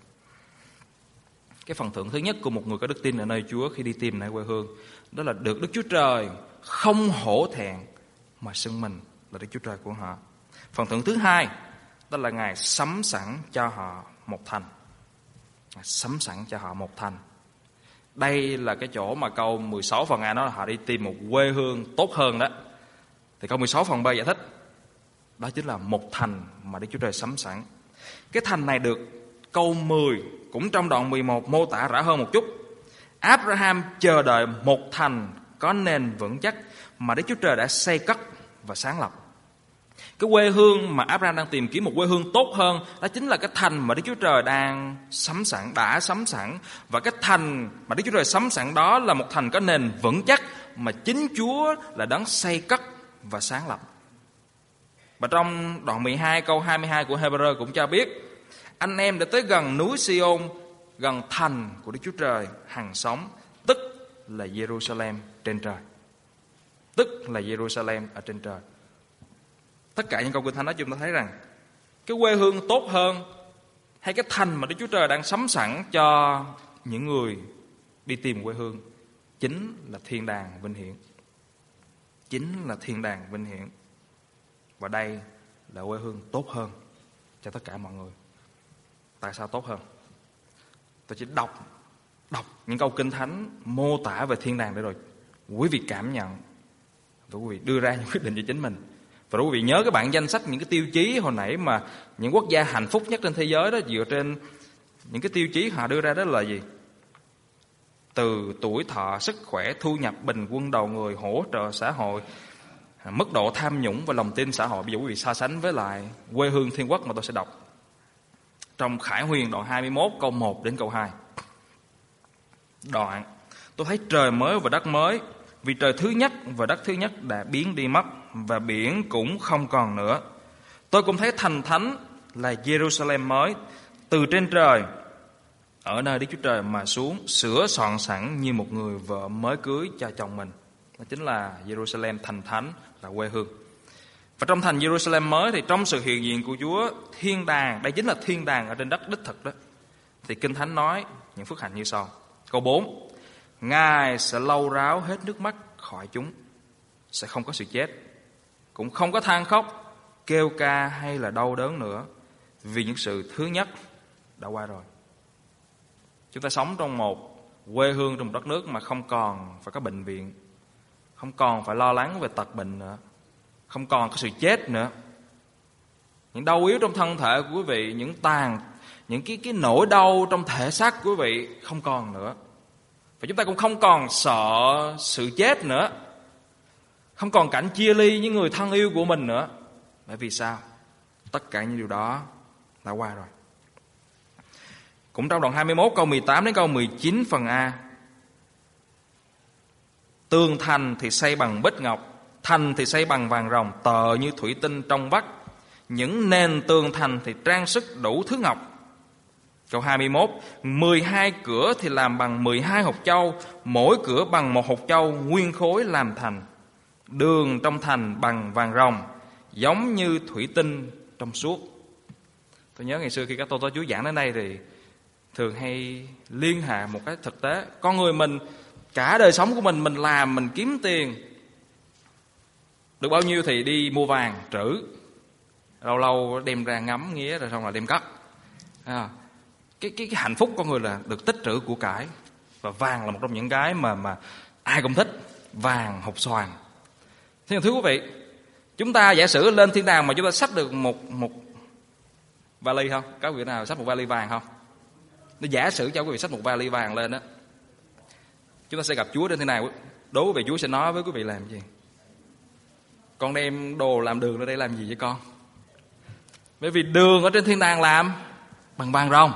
Cái phần thưởng thứ nhất của một người có đức tin ở nơi Chúa khi đi tìm lại quê hương, đó là được Đức Chúa Trời không hổ thẹn mà xưng mình là Đức Chúa Trời của họ. Phần thưởng thứ hai, đó là Ngài sắm sẵn cho họ một thành. Ngài sắm sẵn cho họ một thành. Đây là cái chỗ mà câu 16 phần A nói là họ đi tìm một quê hương tốt hơn đó. Thì câu 16 phần B giải thích đó chính là một thành mà Đức Chúa Trời sắm sẵn. Cái thành này được câu 10 cũng trong đoạn 11 mô tả rõ hơn một chút. Abraham chờ đợi một thành có nền vững chắc mà Đức Chúa Trời đã xây cất và sáng lập. Cái quê hương mà Abraham đang tìm kiếm, một quê hương tốt hơn, đó chính là cái thành mà Đức Chúa Trời đang sắm sẵn, đã sắm sẵn. Và cái thành mà Đức Chúa Trời sắm sẵn đó là một thành có nền vững chắc mà chính Chúa là đấng xây cất và sáng lập. Và trong đoạn 12 câu 22 của Hebrew cũng cho biết: anh em đã tới gần núi Sion, gần thành của Đức Chúa Trời hằng sống, tức là Jerusalem trên trời. Tức là Jerusalem ở trên trời. Tất cả những câu Kinh Thánh đó chúng ta thấy rằng cái quê hương tốt hơn, hay cái thành mà Đức Chúa Trời đang sắm sẵn cho những người đi tìm quê hương, chính là thiên đàng vinh hiển. Chính là thiên đàng vinh hiển. Và đây là quê hương tốt hơn cho tất cả mọi người. Tại sao tốt hơn? Tôi chỉ đọc những câu Kinh Thánh mô tả về thiên đàng để rồi quý vị cảm nhận và quý vị đưa ra những quyết định cho chính mình. Và quý vị nhớ cái bảng danh sách những cái tiêu chí hồi nãy mà những quốc gia hạnh phúc nhất trên thế giới đó, dựa trên những cái tiêu chí họ đưa ra đó là gì? Từ tuổi thọ, sức khỏe, thu nhập bình quân đầu người, hỗ trợ xã hội, mức độ tham nhũng và lòng tin xã hội. Bây giờ quý vị so sánh với lại quê hương thiên quốc mà tôi sẽ đọc trong Khải Huyền đoạn 21 câu 1 đến câu 2. Đoạn: tôi thấy trời mới và đất mới, vì trời thứ nhất và đất thứ nhất đã biến đi mất, và biển cũng không còn nữa. Tôi cũng thấy thành thánh là Jerusalem mới từ trên trời, ở nơi Đức Chúa Trời mà xuống, sửa soạn sẵn như một người vợ mới cưới cho chồng mình. Đó chính là Jerusalem thành thánh, là quê hương. Và trong thành Jerusalem mới thì trong sự hiện diện của Chúa, thiên đàng, đây chính là thiên đàng ở trên đất đích thực đó, thì Kinh Thánh nói những phước hạnh như sau. Câu 4: Ngài sẽ lau ráo hết nước mắt khỏi chúng, sẽ không có sự chết, cũng không có than khóc, kêu ca hay là đau đớn nữa, vì những sự thứ nhất đã qua rồi. Chúng ta sống trong một quê hương, trong một đất nước mà không còn phải có bệnh viện, không còn phải lo lắng về tật bệnh nữa, không còn có sự chết nữa. Những đau yếu trong thân thể của quý vị, những cái nỗi đau trong thể xác của quý vị không còn nữa. Và chúng ta cũng không còn sợ sự chết nữa, không còn cảnh chia ly những người thân yêu của mình nữa. Bởi vì sao? Tất cả những điều đó đã qua rồi. Cũng trong đoạn 21 câu 18 đến câu 19 phần A: Tường thành thì xây bằng bích ngọc, thành thì xây bằng vàng ròng, tợ như thủy tinh trong vắt. Những nền tường thành thì trang sức đủ thứ ngọc. Câu 21: 12 cửa thì làm bằng 12 hột châu, mỗi cửa bằng một hột châu nguyên khối làm thành. Đường trong thành bằng vàng ròng, giống như thủy tinh trong suốt. Tôi nhớ ngày xưa khi các tô Chúa giảng đến đây thì thường hay liên hệ một cái thực tế. Con người mình, cả đời sống của mình làm, mình kiếm tiền, được bao nhiêu thì đi mua vàng trữ, lâu lâu đem ra ngắm nghía rồi xong là đem cất. Cái hạnh phúc con người là được tích trữ của cải, và vàng là một trong những cái mà ai cũng thích, vàng hột xoàn. Thế nhưng thưa quý vị, chúng ta giả sử lên thiên đàng mà chúng ta xách được một vali không? Có quý vị nào xách một vali vàng không? Nó giả sử cho quý vị xách một vali vàng lên đó, chúng ta sẽ gặp Chúa trên thiên đàng. Đố quý vị Chúa sẽ nói với quý vị làm gì? Con đem đồ làm đường ở đây làm gì vậy con? Bởi vì đường ở trên thiên đàng làm bằng vàng ròng.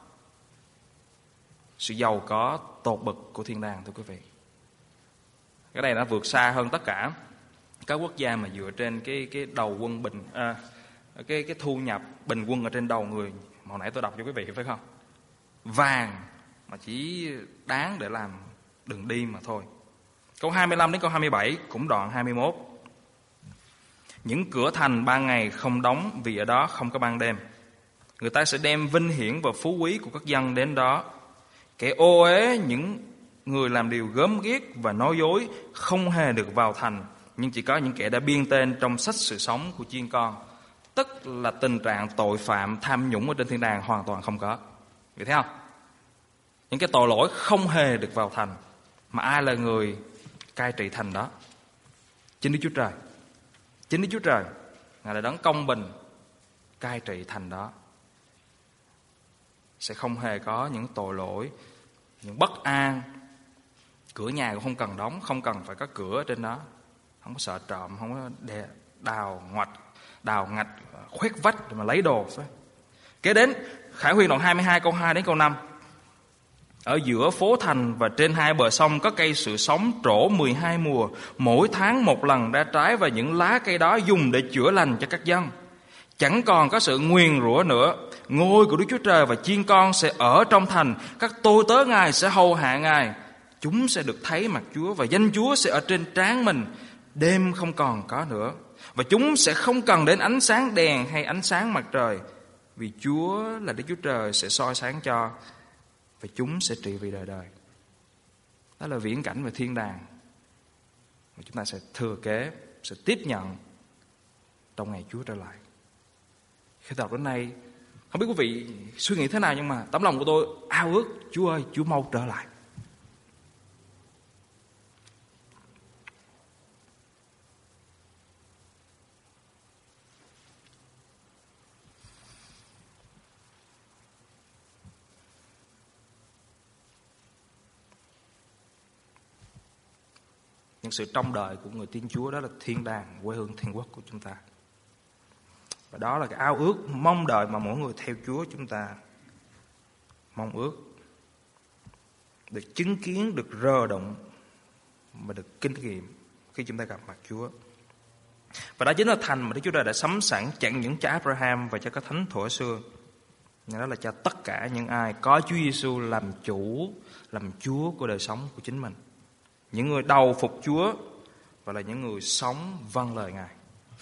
Sự giàu có tột bậc của thiên đàng, thưa quý vị. Cái này nó vượt xa hơn tất cả các quốc gia mà dựa trên cái đầu quân bình, cái thu nhập bình quân ở trên đầu người. Hồi nãy tôi đọc cho quý vị phải không? Vàng mà chỉ đáng để làm đường đi mà thôi. Câu 25 đến câu 27 cũng đoạn 21: Những cửa thành ban ngày không đóng, vì ở đó không có ban đêm. Người ta sẽ đem vinh hiển và phú quý của các dân đến đó. Kẻ ô uế, những người làm điều gớm ghiếc và nói dối không hề được vào thành, nhưng chỉ có những kẻ đã biên tên trong sách sự sống của chiên con. Tức là tình trạng tội phạm tham nhũng ở trên thiên đàng hoàn toàn không có. Vậy thấy không? Những cái tội lỗi không hề được vào thành. Mà ai là người cai trị thành đó? Chính Đức Chúa Trời. Chính Đức Chúa Trời, Ngài là đấng công bình cai trị thành đó. Sẽ không hề có những tội lỗi, những bất an. Cửa nhà cũng không cần đóng, không cần phải có cửa ở trên đó. Không có sợ trộm, không có đào ngạch, khoét vách để mà lấy đồ. Kế đến Khải Huyền đoạn 22 câu 2 đến câu 5: Ở giữa phố thành và trên hai bờ sông có cây sự sống trổ 12 mùa, mỗi tháng một lần ra trái, và những lá cây đó dùng để chữa lành cho các dân. Chẳng còn có sự nguyền rủa nữa. Ngôi của Đức Chúa Trời và chiên con sẽ ở trong thành, các tôi tớ Ngài sẽ hầu hạ Ngài. Chúng sẽ được thấy mặt Chúa, và danh Chúa sẽ ở trên trán mình. Đêm không còn có nữa, và chúng sẽ không cần đến ánh sáng đèn hay ánh sáng mặt trời, vì Chúa là Đức Chúa Trời sẽ soi sáng cho, và chúng sẽ trị vì đời đời. Đó là viễn cảnh về thiên đàng mà chúng ta sẽ thừa kế, sẽ tiếp nhận trong ngày Chúa trở lại. Khi đọc đến đây, không biết quý vị suy nghĩ thế nào, nhưng mà tấm lòng của tôi ao ước Chúa ơi, Chúa mau trở lại. Những sự trông đợi của người tin Chúa đó là thiên đàng, quê hương thiên quốc của chúng ta. Và đó là cái ao ước, mong đợi mà mỗi người theo Chúa chúng ta mong ước. Được chứng kiến, được rờ động mà được kinh nghiệm khi chúng ta gặp mặt Chúa. Và đó chính là thành mà Đức Chúa Trời đã sắm sẵn chẳng những cho Abraham và cho các thánh thuở xưa, nhưng đó là cho tất cả những ai có Chúa Giêsu làm chủ, làm Chúa của đời sống của chính mình. Những người đầu phục Chúa và là những người sống vâng lời Ngài.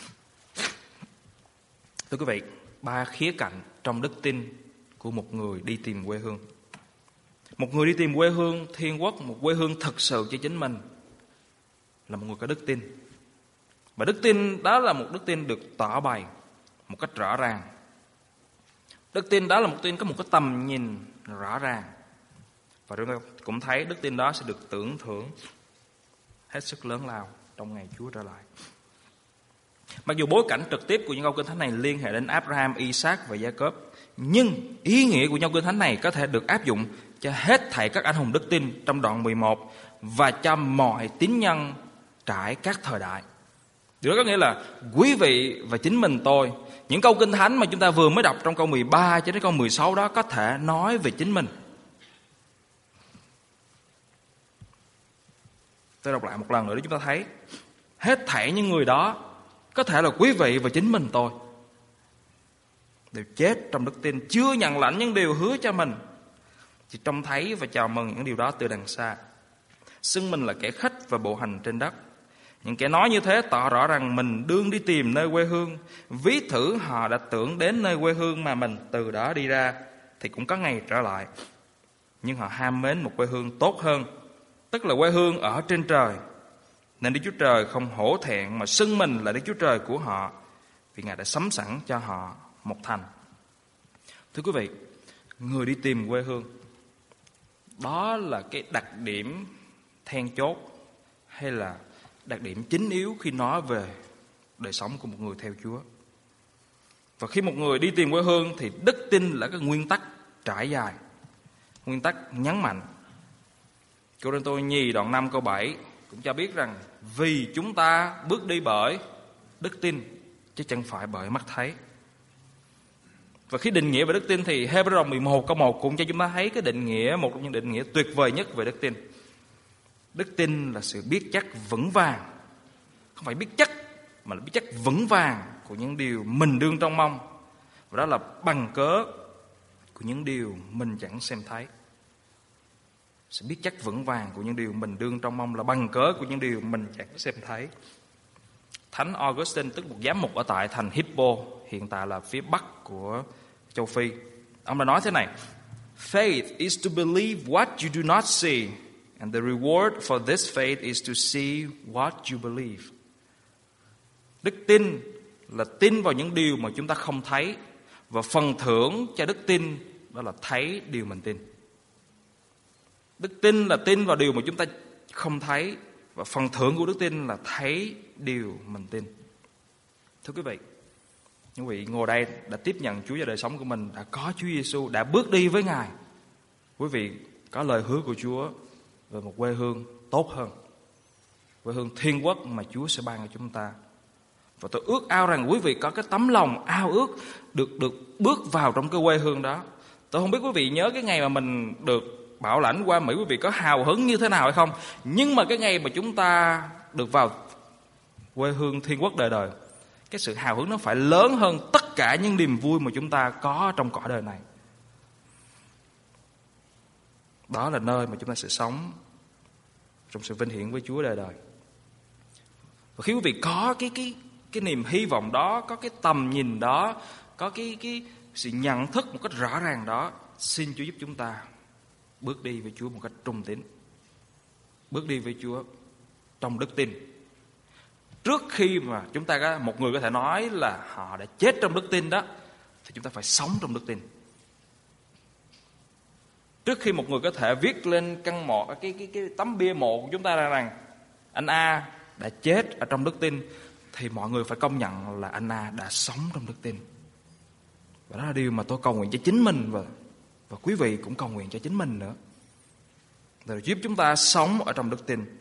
Thưa quý vị, 3 khía cạnh trong đức tin của một người đi tìm quê hương. Một người đi tìm quê hương thiên quốc, một quê hương thực sự cho chính mình, là một người có đức tin. Và đức tin đó là một đức tin được tỏ bày một cách rõ ràng. Đức tin đó là một đức tin có một cái tầm nhìn rõ ràng. Và chúng ta cũng thấy đức tin đó sẽ được tưởng thưởng hết sức lớn lao trong ngày Chúa trở lại. Mặc dù bối cảnh trực tiếp của những câu Kinh Thánh này liên hệ đến Abraham, Isaac và Jacob, nhưng ý nghĩa của những câu Kinh Thánh này có thể được áp dụng cho hết thảy các anh hùng đức tin trong đoạn 11 và cho mọi tín nhân trải các thời đại. Điều đó có nghĩa là quý vị và chính mình tôi, những câu Kinh Thánh mà chúng ta vừa mới đọc trong câu 13 cho đến câu 16 đó có thể nói về chính mình. Tôi đọc lại một lần nữa để chúng ta thấy hết thảy những người đó có thể là quý vị và chính mình tôi đều chết trong đức tin, chưa nhận lãnh những điều hứa cho mình, chỉ trông thấy và chào mừng những điều đó từ đằng xa, xưng mình là kẻ khách và bộ hành trên đất. Những kẻ nói như thế tỏ rõ rằng mình đương đi tìm nơi quê hương. Ví thử họ đã tưởng đến nơi quê hương mà mình từ đó đi ra thì cũng có ngày trở lại. Nhưng họ ham mến một quê hương tốt hơn, tức là quê hương ở trên trời. Nên Đức Chúa Trời không hổ thẹn mà xưng mình là Đức Chúa Trời của họ, vì Ngài đã sắm sẵn cho họ một thành. Thưa quý vị, người đi tìm quê hương, đó là cái đặc điểm then chốt hay là đặc điểm chính yếu khi nói về đời sống của một người theo Chúa. Và khi một người đi tìm quê hương thì đức tin là cái nguyên tắc trải dài, nguyên tắc nhấn mạnh. Cô-rinh-tô nhì đoạn 5 câu 7 cũng cho biết rằng vì chúng ta bước đi bởi đức tin chứ chẳng phải bởi mắt thấy. Và khi định nghĩa về đức tin thì Hebrew 11 câu 1 cũng cho chúng ta thấy cái định nghĩa, một trong những định nghĩa tuyệt vời nhất về đức tin. Đức tin là sự biết chắc vững vàng, không phải biết chắc mà là biết chắc vững vàng của những điều mình đương trông mong. Và đó là bằng cớ của những điều mình chẳng xem thấy. Sự biết chắc vững vàng của những điều mình đương trông mong là bằng cớ của những điều mình chẳng xem thấy. Thánh Augustine, tức một giám mục ở tại thành Hippo, hiện tại là phía bắc của châu Phi, ông đã nói thế này: Faith is to believe what you do not see, and the reward for this faith is to see what you believe. Đức tin là tin vào những điều mà chúng ta không thấy, và phần thưởng cho đức tin đó là thấy điều mình tin. Đức tin là tin vào điều mà chúng ta không thấy, và phần thưởng của đức tin là thấy điều mình tin. Thưa quý vị, những vị ngồi đây đã tiếp nhận Chúa vào đời sống của mình, đã có Chúa Giêsu, đã bước đi với Ngài. Quý vị có lời hứa của Chúa về một quê hương tốt hơn, quê hương thiên quốc mà Chúa sẽ ban cho chúng ta. Và tôi ước ao rằng quý vị có cái tấm lòng ao ước được bước vào trong cái quê hương đó. Tôi không biết quý vị nhớ cái ngày mà mình được bảo lãnh qua Mỹ, quý vị có hào hứng như thế nào hay không? Nhưng mà cái ngày mà chúng ta được vào quê hương thiên quốc đời đời, cái sự hào hứng nó phải lớn hơn tất cả những niềm vui mà chúng ta có trong cõi đời này. Đó là nơi mà chúng ta sẽ sống trong sự vinh hiển với Chúa đời đời. Và khi quý vị có cái niềm hy vọng đó, có cái tầm nhìn đó, có cái sự nhận thức một cách rõ ràng đó, xin Chúa giúp chúng ta bước đi với Chúa một cách trung tín, bước đi với Chúa trong đức tin. Trước khi mà chúng ta một người có thể nói là họ đã chết trong đức tin đó, thì chúng ta phải sống trong đức tin. Trước khi một người có thể viết lên căn mộ, cái tấm bia mộ của chúng ta rằng anh A đã chết ở trong đức tin, thì mọi người phải công nhận là anh A đã sống trong đức tin. Và đó là điều mà tôi cầu nguyện cho chính mình, và quý vị cũng cầu nguyện cho chính mình nữa, để giúp chúng ta sống ở trong đức tin,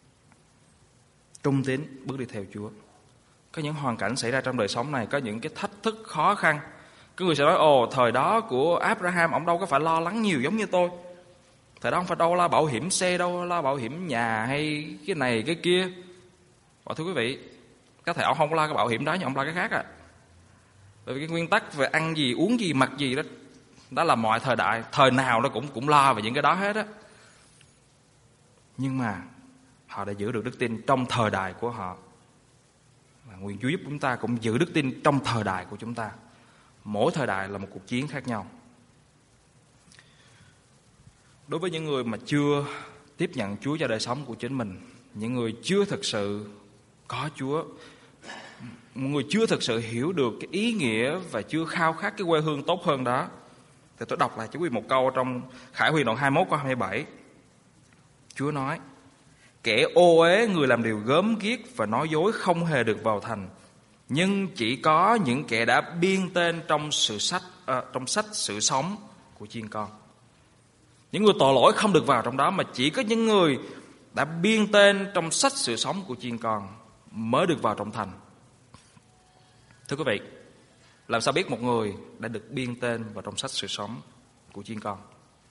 trung tín, bước đi theo Chúa. Có những hoàn cảnh xảy ra trong đời sống này, có những cái thách thức khó khăn. Có người sẽ nói: ồ, thời đó của Abraham, ông đâu có phải lo lắng nhiều giống như tôi. Thời đó không phải đâu lo bảo hiểm xe, đâu lo bảo hiểm nhà hay cái này cái kia. Thưa quý vị, có thể ông không có lo cái bảo hiểm đó nhưng ông lo cái khác à. Bởi vì cái nguyên tắc về ăn gì, uống gì, mặc gì đó là mọi thời đại, thời nào nó cũng lo về những cái đó hết á. Nhưng mà họ đã giữ được đức tin trong thời đại của họ. Và nguyện Chúa giúp chúng ta cũng giữ đức tin trong thời đại của chúng ta. Mỗi thời đại là một cuộc chiến khác nhau. Đối với những người mà chưa tiếp nhận Chúa cho đời sống của chính mình, những người chưa thực sự có Chúa, một người chưa thực sự hiểu được cái ý nghĩa và chưa khao khát cái quê hương tốt hơn đó, thì tôi đọc lại cho quý vị một câu trong Khải Huyền đoạn 21 câu 27. Chúa nói: kẻ ô uế, người làm điều gớm ghiếc và nói dối không hề được vào thành, nhưng chỉ có những kẻ đã biên tên trong sách sự sống của chiên con. Những người tội lỗi không được vào trong đó, mà chỉ có những người đã biên tên trong sách sự sống của chiên con mới được vào trong thành. Thưa quý vị, làm sao biết một người đã được biên tên vào trong sách sự sống của chiên con?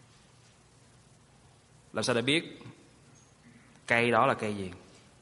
Làm sao để biết cây đó là cây gì?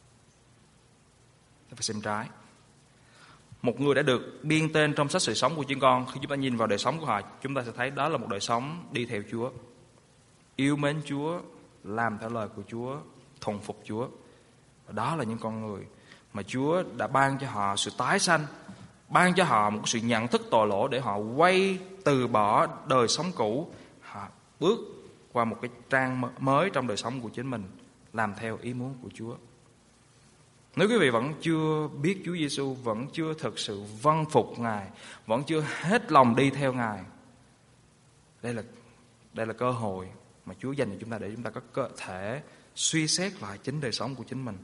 Ta phải xem trái. Một người đã được biên tên trong sách sự sống của chiên con, khi chúng ta nhìn vào đời sống của họ, chúng ta sẽ thấy đó là một đời sống đi theo Chúa, yêu mến Chúa, làm theo lời của Chúa, thuần phục Chúa. Và đó là những con người mà Chúa đã ban cho họ sự tái sanh, ban cho họ một sự nhận thức tội lỗi để họ quay từ bỏ đời sống cũ, họ bước qua một cái trang mới trong đời sống của chính mình, làm theo ý muốn của Chúa. Nếu quý vị vẫn chưa biết Chúa Giêsu, vẫn chưa thực sự vâng phục Ngài, vẫn chưa hết lòng đi theo Ngài, đây là cơ hội mà Chúa dành cho chúng ta để chúng ta có cơ thể suy xét lại chính đời sống của chính mình.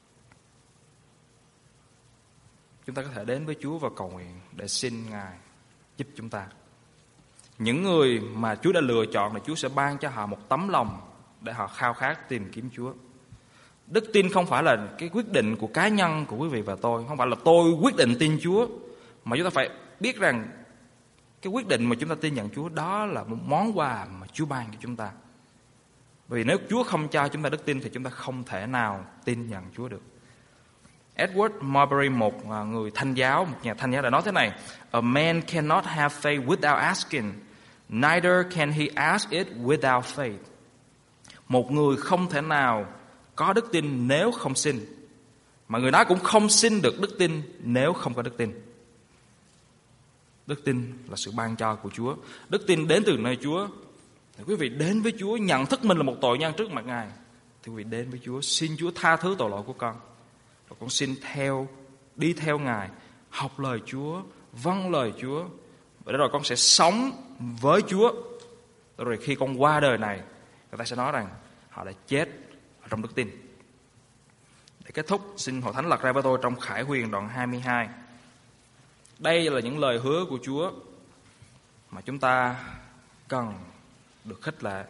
Chúng ta có thể đến với Chúa và cầu nguyện để xin Ngài giúp chúng ta. Những người mà Chúa đã lựa chọn là Chúa sẽ ban cho họ một tấm lòng để họ khao khát tìm kiếm Chúa. Đức tin không phải là cái quyết định của cá nhân của quý vị và tôi, không phải là tôi quyết định tin Chúa, mà chúng ta phải biết rằng cái quyết định mà chúng ta tin nhận Chúa đó là một món quà mà Chúa ban cho chúng ta. Vì nếu Chúa không cho chúng ta đức tin thì chúng ta không thể nào tin nhận Chúa được. Edward Marbury, một người Thanh giáo, một nhà Thanh giáo đã nói thế này: A man cannot have faith without asking, neither can he ask it without faith. Một người không thể nào có đức tin nếu không xin, mà người đó cũng không xin được đức tin nếu không có đức tin. Đức tin là sự ban cho của Chúa. Đức tin đến từ nơi Chúa. Thì quý vị đến với Chúa, nhận thức mình là một tội nhân trước mặt Ngài, thì quý vị đến với Chúa, xin Chúa tha thứ tội lỗi của con. Và con xin đi theo Ngài, học lời Chúa, vâng lời Chúa. Và rồi con sẽ sống với Chúa. Rồi khi con qua đời này, người ta sẽ nói rằng họ đã chết trong đức tin. Để kết thúc, xin Hội Thánh lật ra với tôi trong Khải Huyền đoạn 22. Đây là những lời hứa của Chúa mà chúng ta cần được khích lệ.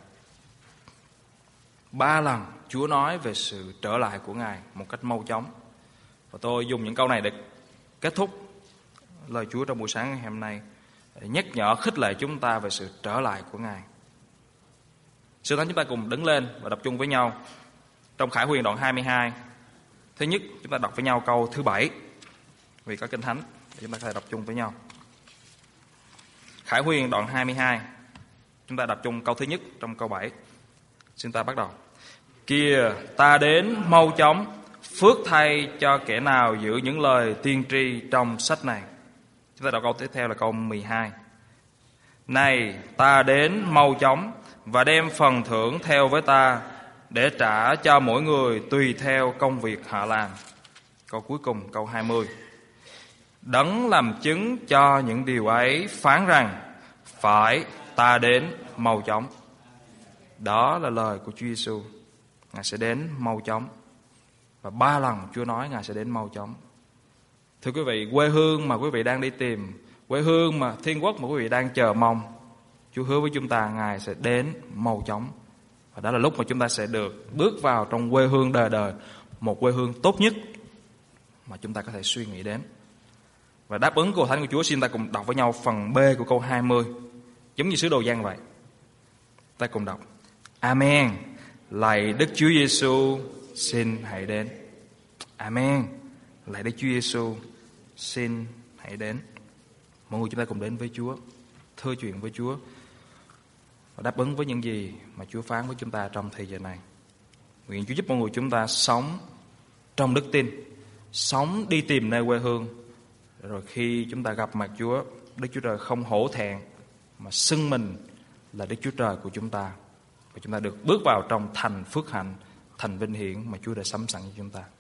3 lần Chúa nói về sự trở lại của Ngài một cách mau chóng. Và tôi dùng những câu này để kết thúc lời Chúa trong buổi sáng ngày hôm nay, để nhắc nhở khích lệ chúng ta về sự trở lại của Ngài. Sư Thánh chúng ta cùng đứng lên và đọc chung với nhau trong Khải Huyền đoạn 22. Thứ nhất, chúng ta đọc với nhau câu thứ 7, vì có Kinh Thánh để chúng ta có thể đọc chung với nhau. Khải Huyền đoạn 22, chúng ta đọc chung câu thứ nhất trong câu 7. Xin ta bắt đầu. Kìa, ta đến mau chóng, phước thay cho kẻ nào giữ những lời tiên tri trong sách này. Chúng ta đọc câu tiếp theo là câu 12. Này, ta đến mau chóng và đem phần thưởng theo với ta, để trả cho mỗi người tùy theo công việc họ làm. Câu cuối cùng, câu 20. Đấng làm chứng cho những điều ấy phán rằng, phải, ta đến mau chóng. Đó là lời của Chúa Giêsu. Ngài sẽ đến mau chóng. Và 3 lần Chúa nói Ngài sẽ đến mau chóng. Thưa quý vị, quê hương mà quý vị đang đi tìm, quê hương mà thiên quốc mà quý vị đang chờ mong, Chúa hứa với chúng ta Ngài sẽ đến mau chóng. Và đó là lúc mà chúng ta sẽ được bước vào trong quê hương đời đời, một quê hương tốt nhất mà chúng ta có thể suy nghĩ đến. Và đáp ứng của Thánh của Chúa, xin ta cùng đọc với nhau phần B của câu 20, giống như sứ đồ Giăng vậy. Ta cùng đọc. Amen. Lạy Đức Chúa Giêsu, xin hãy đến. Amen. Lạy Đức Chúa Giêsu, xin hãy đến. Mọi người chúng ta cùng đến với Chúa, thưa chuyện với Chúa và đáp ứng với những gì mà Chúa phán với chúng ta trong thời giờ này. Nguyện Chúa giúp mọi người chúng ta sống trong đức tin, sống đi tìm nơi quê hương. Rồi khi chúng ta gặp mặt Chúa, Đức Chúa Trời không hổ thẹn mà xưng mình là Đức Chúa Trời của chúng ta. Và chúng ta được bước vào trong thành phước hạnh, thành vinh hiển mà Chúa đã sắm sẵn cho chúng ta.